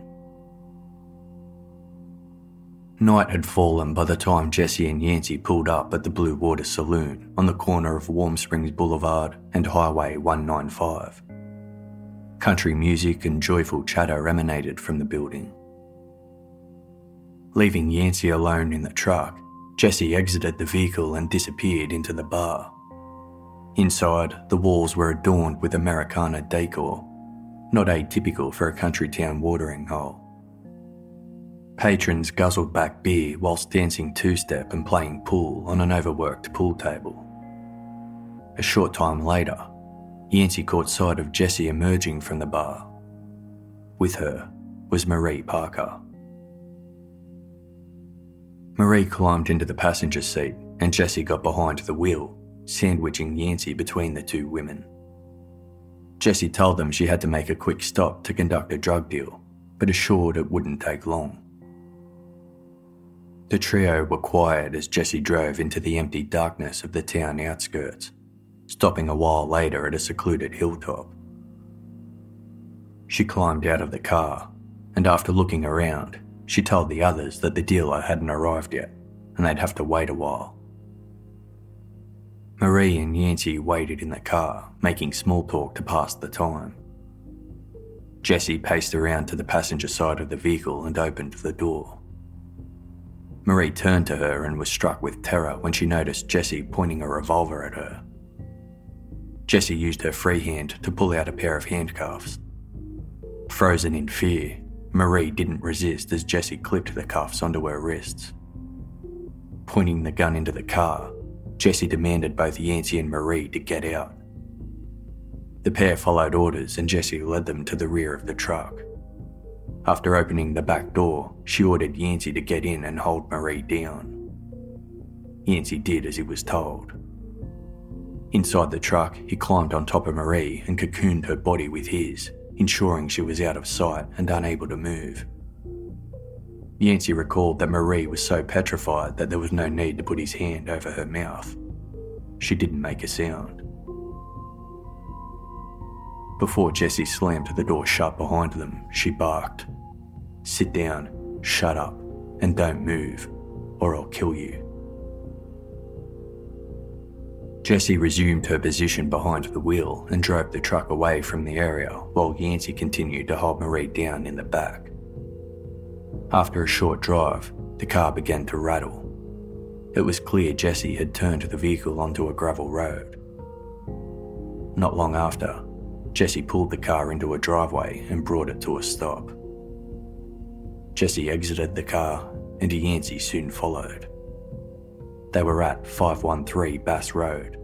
Night had fallen by the time Jesse and Yancey pulled up at the Blue Water Saloon on the corner of Warm Springs Boulevard and Highway 195. Country music and joyful chatter emanated from the building. Leaving Yancey alone in the truck, Jesse exited the vehicle and disappeared into the bar. Inside, the walls were adorned with Americana decor, not atypical for a country town watering hole. Patrons guzzled back beer whilst dancing two-step and playing pool on an overworked pool table. A short time later, Yancey caught sight of Jesse emerging from the bar. With her was Marie Parker. Marie climbed into the passenger seat and Jesse got behind the wheel, sandwiching Yancey between the two women. Jesse told them she had to make a quick stop to conduct a drug deal, but assured it wouldn't take long. The trio were quiet as Jesse drove into the empty darkness of the town outskirts, stopping a while later at a secluded hilltop. She climbed out of the car, and after looking around, she told the others that the dealer hadn't arrived yet, and they'd have to wait a while. Marie and Yancey waited in the car, making small talk to pass the time. Jesse paced around to the passenger side of the vehicle and opened the door. Marie turned to her and was struck with terror when she noticed Jesse pointing a revolver at her. Jesse used her free hand to pull out a pair of handcuffs. Frozen in fear, Marie didn't resist as Jesse clipped the cuffs onto her wrists. Pointing the gun into the car, Jesse demanded both Yancey and Marie to get out. The pair followed orders and Jesse led them to the rear of the truck. After opening the back door, she ordered Yancey to get in and hold Marie down. Yancey did as he was told. Inside the truck, he climbed on top of Marie and cocooned her body with his, ensuring she was out of sight and unable to move. Yancey recalled that Marie was so petrified that there was no need to put his hand over her mouth. She didn't make a sound. Before Jesse slammed the door shut behind them, she barked, "Sit down, shut up, and don't move, or I'll kill you." Jesse resumed her position behind the wheel and drove the truck away from the area while Yancey continued to hold Marie down in the back. After a short drive, the car began to rattle. It was clear Jesse had turned the vehicle onto a gravel road. Not long after, Jesse pulled the car into a driveway and brought it to a stop. Jesse exited the car and Yancey soon followed. They were at 513 Bass Road.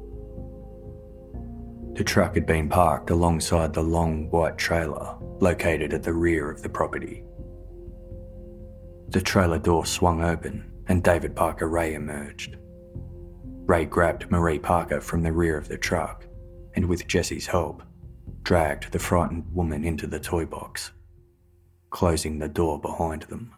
The truck had been parked alongside the long white trailer located at the rear of the property. The trailer door swung open and David Parker Ray emerged. Ray grabbed Marie Parker from the rear of the truck and with Jesse's help, dragged the frightened woman into the toy box, closing the door behind them.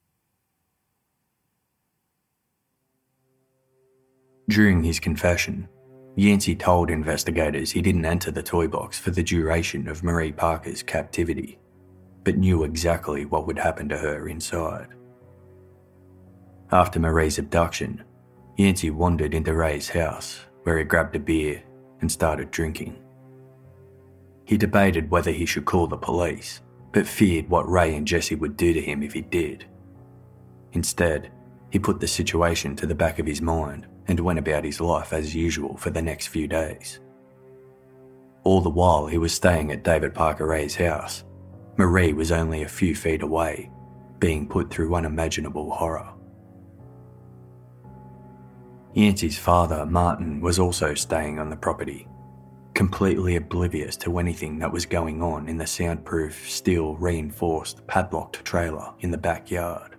During his confession, Yancey told investigators he didn't enter the toy box for the duration of Marie Parker's captivity, but knew exactly what would happen to her inside. After Marie's abduction, Yancey wandered into Ray's house, where he grabbed a beer and started drinking. He debated whether he should call the police, but feared what Ray and Jesse would do to him if he did. Instead, he put the situation to the back of his mind and went about his life as usual for the next few days. All the while he was staying at David Parker Ray's house, Marie was only a few feet away, being put through unimaginable horror. Yancey's father, Martin, was also staying on the property, completely oblivious to anything that was going on in the soundproof, steel-reinforced, padlocked trailer in the backyard.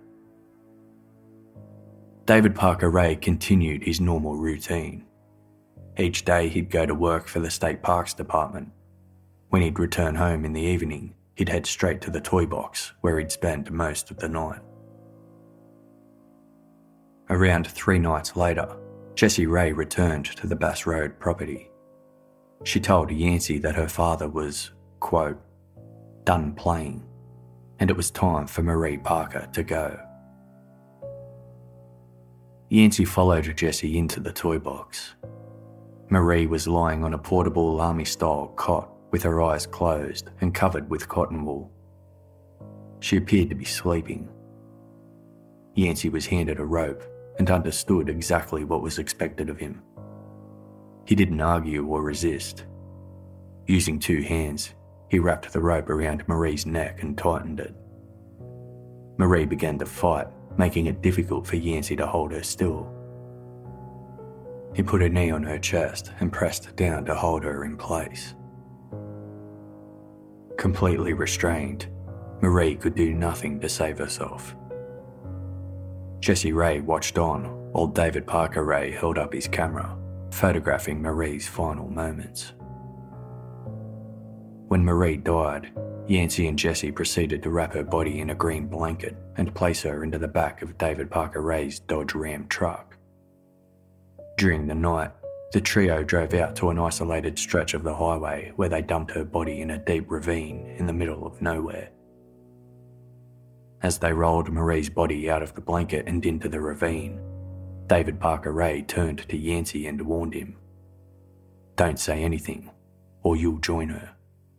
David Parker Ray continued his normal routine. Each day he'd go to work for the State Parks Department. When he'd return home in the evening, he'd head straight to the toy box where he'd spend most of the night. Around 3 nights later, Jesse Ray returned to the Bass Road property. She told Yancey that her father was, quote, done playing, and it was time for Marie Parker to go. Yancey followed Jessie into the toy box. Marie was lying on a portable army-style cot with her eyes closed and covered with cotton wool. She appeared to be sleeping. Yancey was handed a rope and understood exactly what was expected of him. He didn't argue or resist. Using 2 hands, he wrapped the rope around Marie's neck and tightened it. Marie began to fight, making it difficult for Yancey to hold her still. He put a knee on her chest and pressed down to hold her in place. Completely restrained, Marie could do nothing to save herself. Jessie Ray watched on while David Parker Ray held up his camera, photographing Marie's final moments. When Marie died, Yancey and Jessie proceeded to wrap her body in a green blanket and place her into the back of David Parker Ray's Dodge Ram truck. During the night, the trio drove out to an isolated stretch of the highway where they dumped her body in a deep ravine in the middle of nowhere. As they rolled Marie's body out of the blanket and into the ravine, David Parker Ray turned to Yancey and warned him, "Don't say anything, or you'll join her."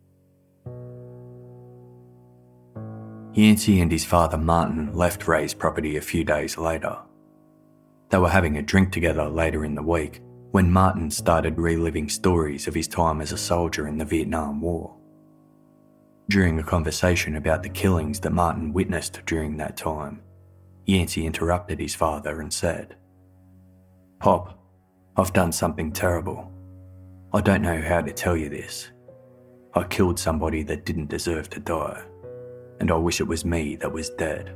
Yancey and his father Martin left Ray's property a few days later. They were having a drink together later in the week when Martin started reliving stories of his time as a soldier in the Vietnam War. During a conversation about the killings that Martin witnessed during that time, Yancey interrupted his father and said, "Pop, I've done something terrible. I don't know how to tell you this. I killed somebody that didn't deserve to die, and I wish it was me that was dead."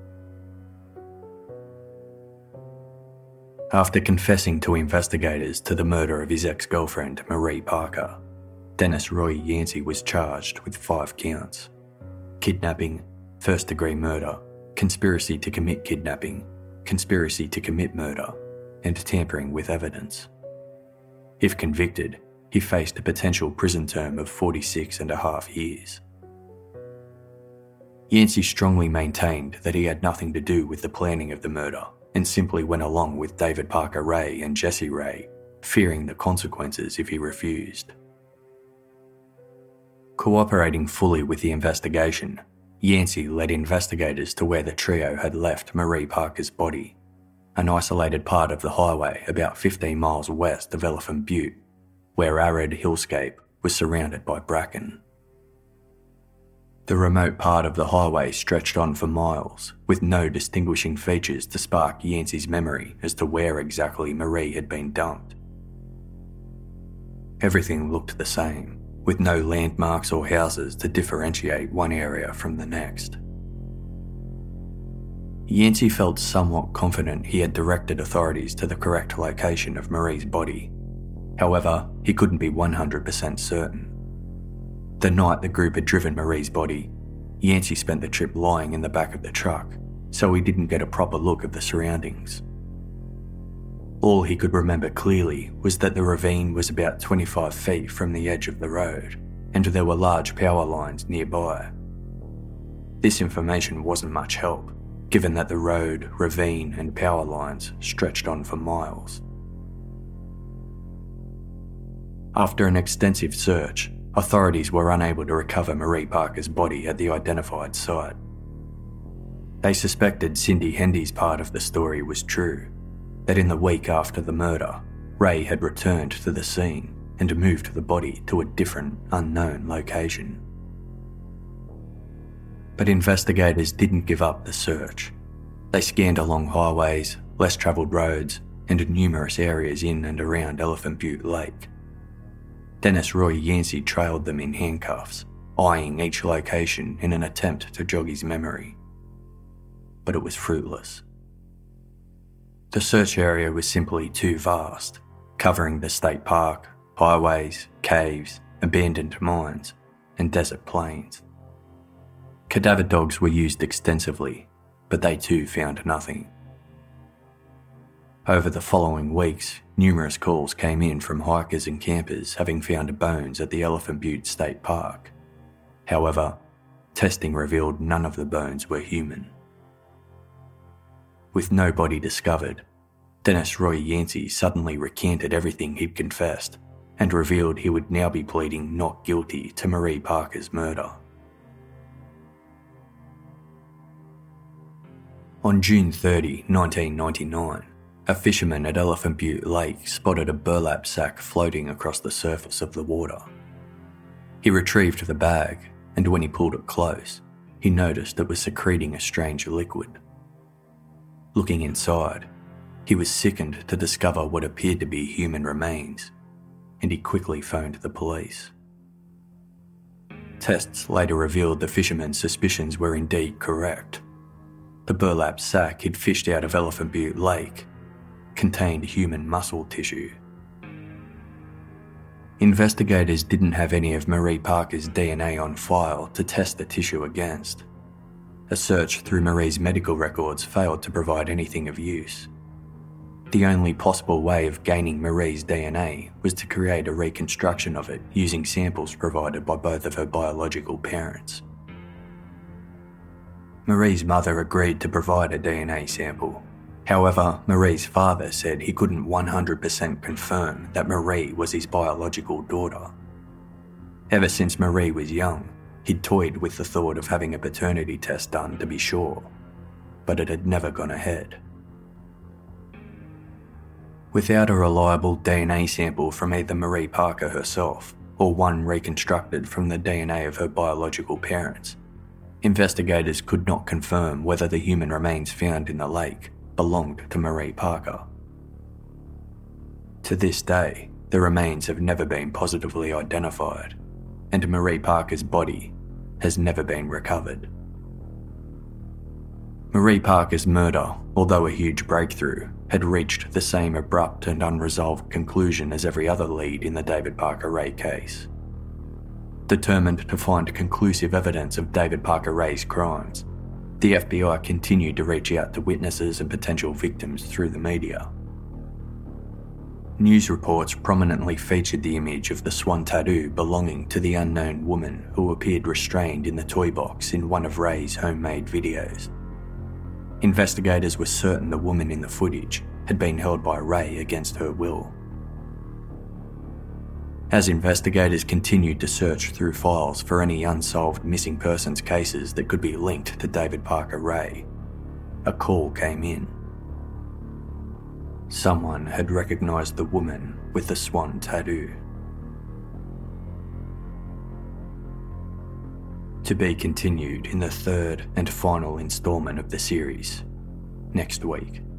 After confessing to investigators to the murder of his ex-girlfriend Marie Parker, Dennis Roy Yancey was charged with 5 counts: kidnapping, first-degree murder, conspiracy to commit kidnapping, conspiracy to commit murder, and tampering with evidence. If convicted, he faced a potential prison term of 46.5 years. Yancey strongly maintained that he had nothing to do with the planning of the murder and simply went along with David Parker Ray and Jessie Ray, fearing the consequences if he refused. Cooperating fully with the investigation, Yancey led investigators to where the trio had left Marie Parker's body, an isolated part of the highway about 15 miles west of Elephant Butte, where arid hillscape was surrounded by bracken. The remote part of the highway stretched on for miles, with no distinguishing features to spark Yancey's memory as to where exactly Marie had been dumped. Everything looked the same, with no landmarks or houses to differentiate one area from the next. Yancey felt somewhat confident he had directed authorities to the correct location of Marie's body. However, he couldn't be 100% certain. The night the group had driven Marie's body, Yancey spent the trip lying in the back of the truck, so he didn't get a proper look of the surroundings. All he could remember clearly was that the ravine was about 25 feet from the edge of the road, and there were large power lines nearby. This information wasn't much help, given that the road, ravine, and power lines stretched on for miles. After an extensive search, authorities were unable to recover Marie Parker's body at the identified site. They suspected Cindy Hendy's part of the story was true, that in the week after the murder, Ray had returned to the scene and moved the body to a different, unknown location. But investigators didn't give up the search. They scanned along highways, less travelled roads, and numerous areas in and around Elephant Butte Lake. Dennis Roy Yancey trailed them in handcuffs, eyeing each location in an attempt to jog his memory. But it was fruitless. The search area was simply too vast, covering the state park, highways, caves, abandoned mines, and desert plains. Cadaver dogs were used extensively, but they too found nothing. Over the following weeks, numerous calls came in from hikers and campers having found bones at the Elephant Butte State Park. However, testing revealed none of the bones were human. With no body discovered, Dennis Roy Yancey suddenly recanted everything he'd confessed and revealed he would now be pleading not guilty to Marie Parker's murder. On June 30, 1999, a fisherman at Elephant Butte Lake spotted a burlap sack floating across the surface of the water. He retrieved the bag, and when he pulled it close, he noticed it was secreting a strange liquid. Looking inside, he was sickened to discover what appeared to be human remains, and he quickly phoned the police. Tests later revealed the fisherman's suspicions were indeed correct. The burlap sack he'd fished out of Elephant Butte Lake contained human muscle tissue. Investigators didn't have any of Marie Parker's DNA on file to test the tissue against. A search through Marie's medical records failed to provide anything of use. The only possible way of gaining Marie's DNA was to create a reconstruction of it using samples provided by both of her biological parents. Marie's mother agreed to provide a DNA sample. However, Marie's father said he couldn't 100% confirm that Marie was his biological daughter. Ever since Marie was young, he'd toyed with the thought of having a paternity test done to be sure, but it had never gone ahead. Without a reliable DNA sample from either Marie Parker herself or one reconstructed from the DNA of her biological parents, investigators could not confirm whether the human remains found in the lake belonged to Marie Parker. To this day, the remains have never been positively identified, and Marie Parker's body has never been recovered. Marie Parker's murder, although a huge breakthrough, had reached the same abrupt and unresolved conclusion as every other lead in the David Parker Ray case. Determined to find conclusive evidence of David Parker Ray's crimes, the FBI continued to reach out to witnesses and potential victims through the media. News reports prominently featured the image of the swan tattoo belonging to the unknown woman who appeared restrained in the toy box in one of Ray's homemade videos. Investigators were certain the woman in the footage had been held by Ray against her will. As investigators continued to search through files for any unsolved missing persons cases that could be linked to David Parker Ray, a call came in. Someone had recognised the woman with the swan tattoo. To be continued in the third and final instalment of the series, next week.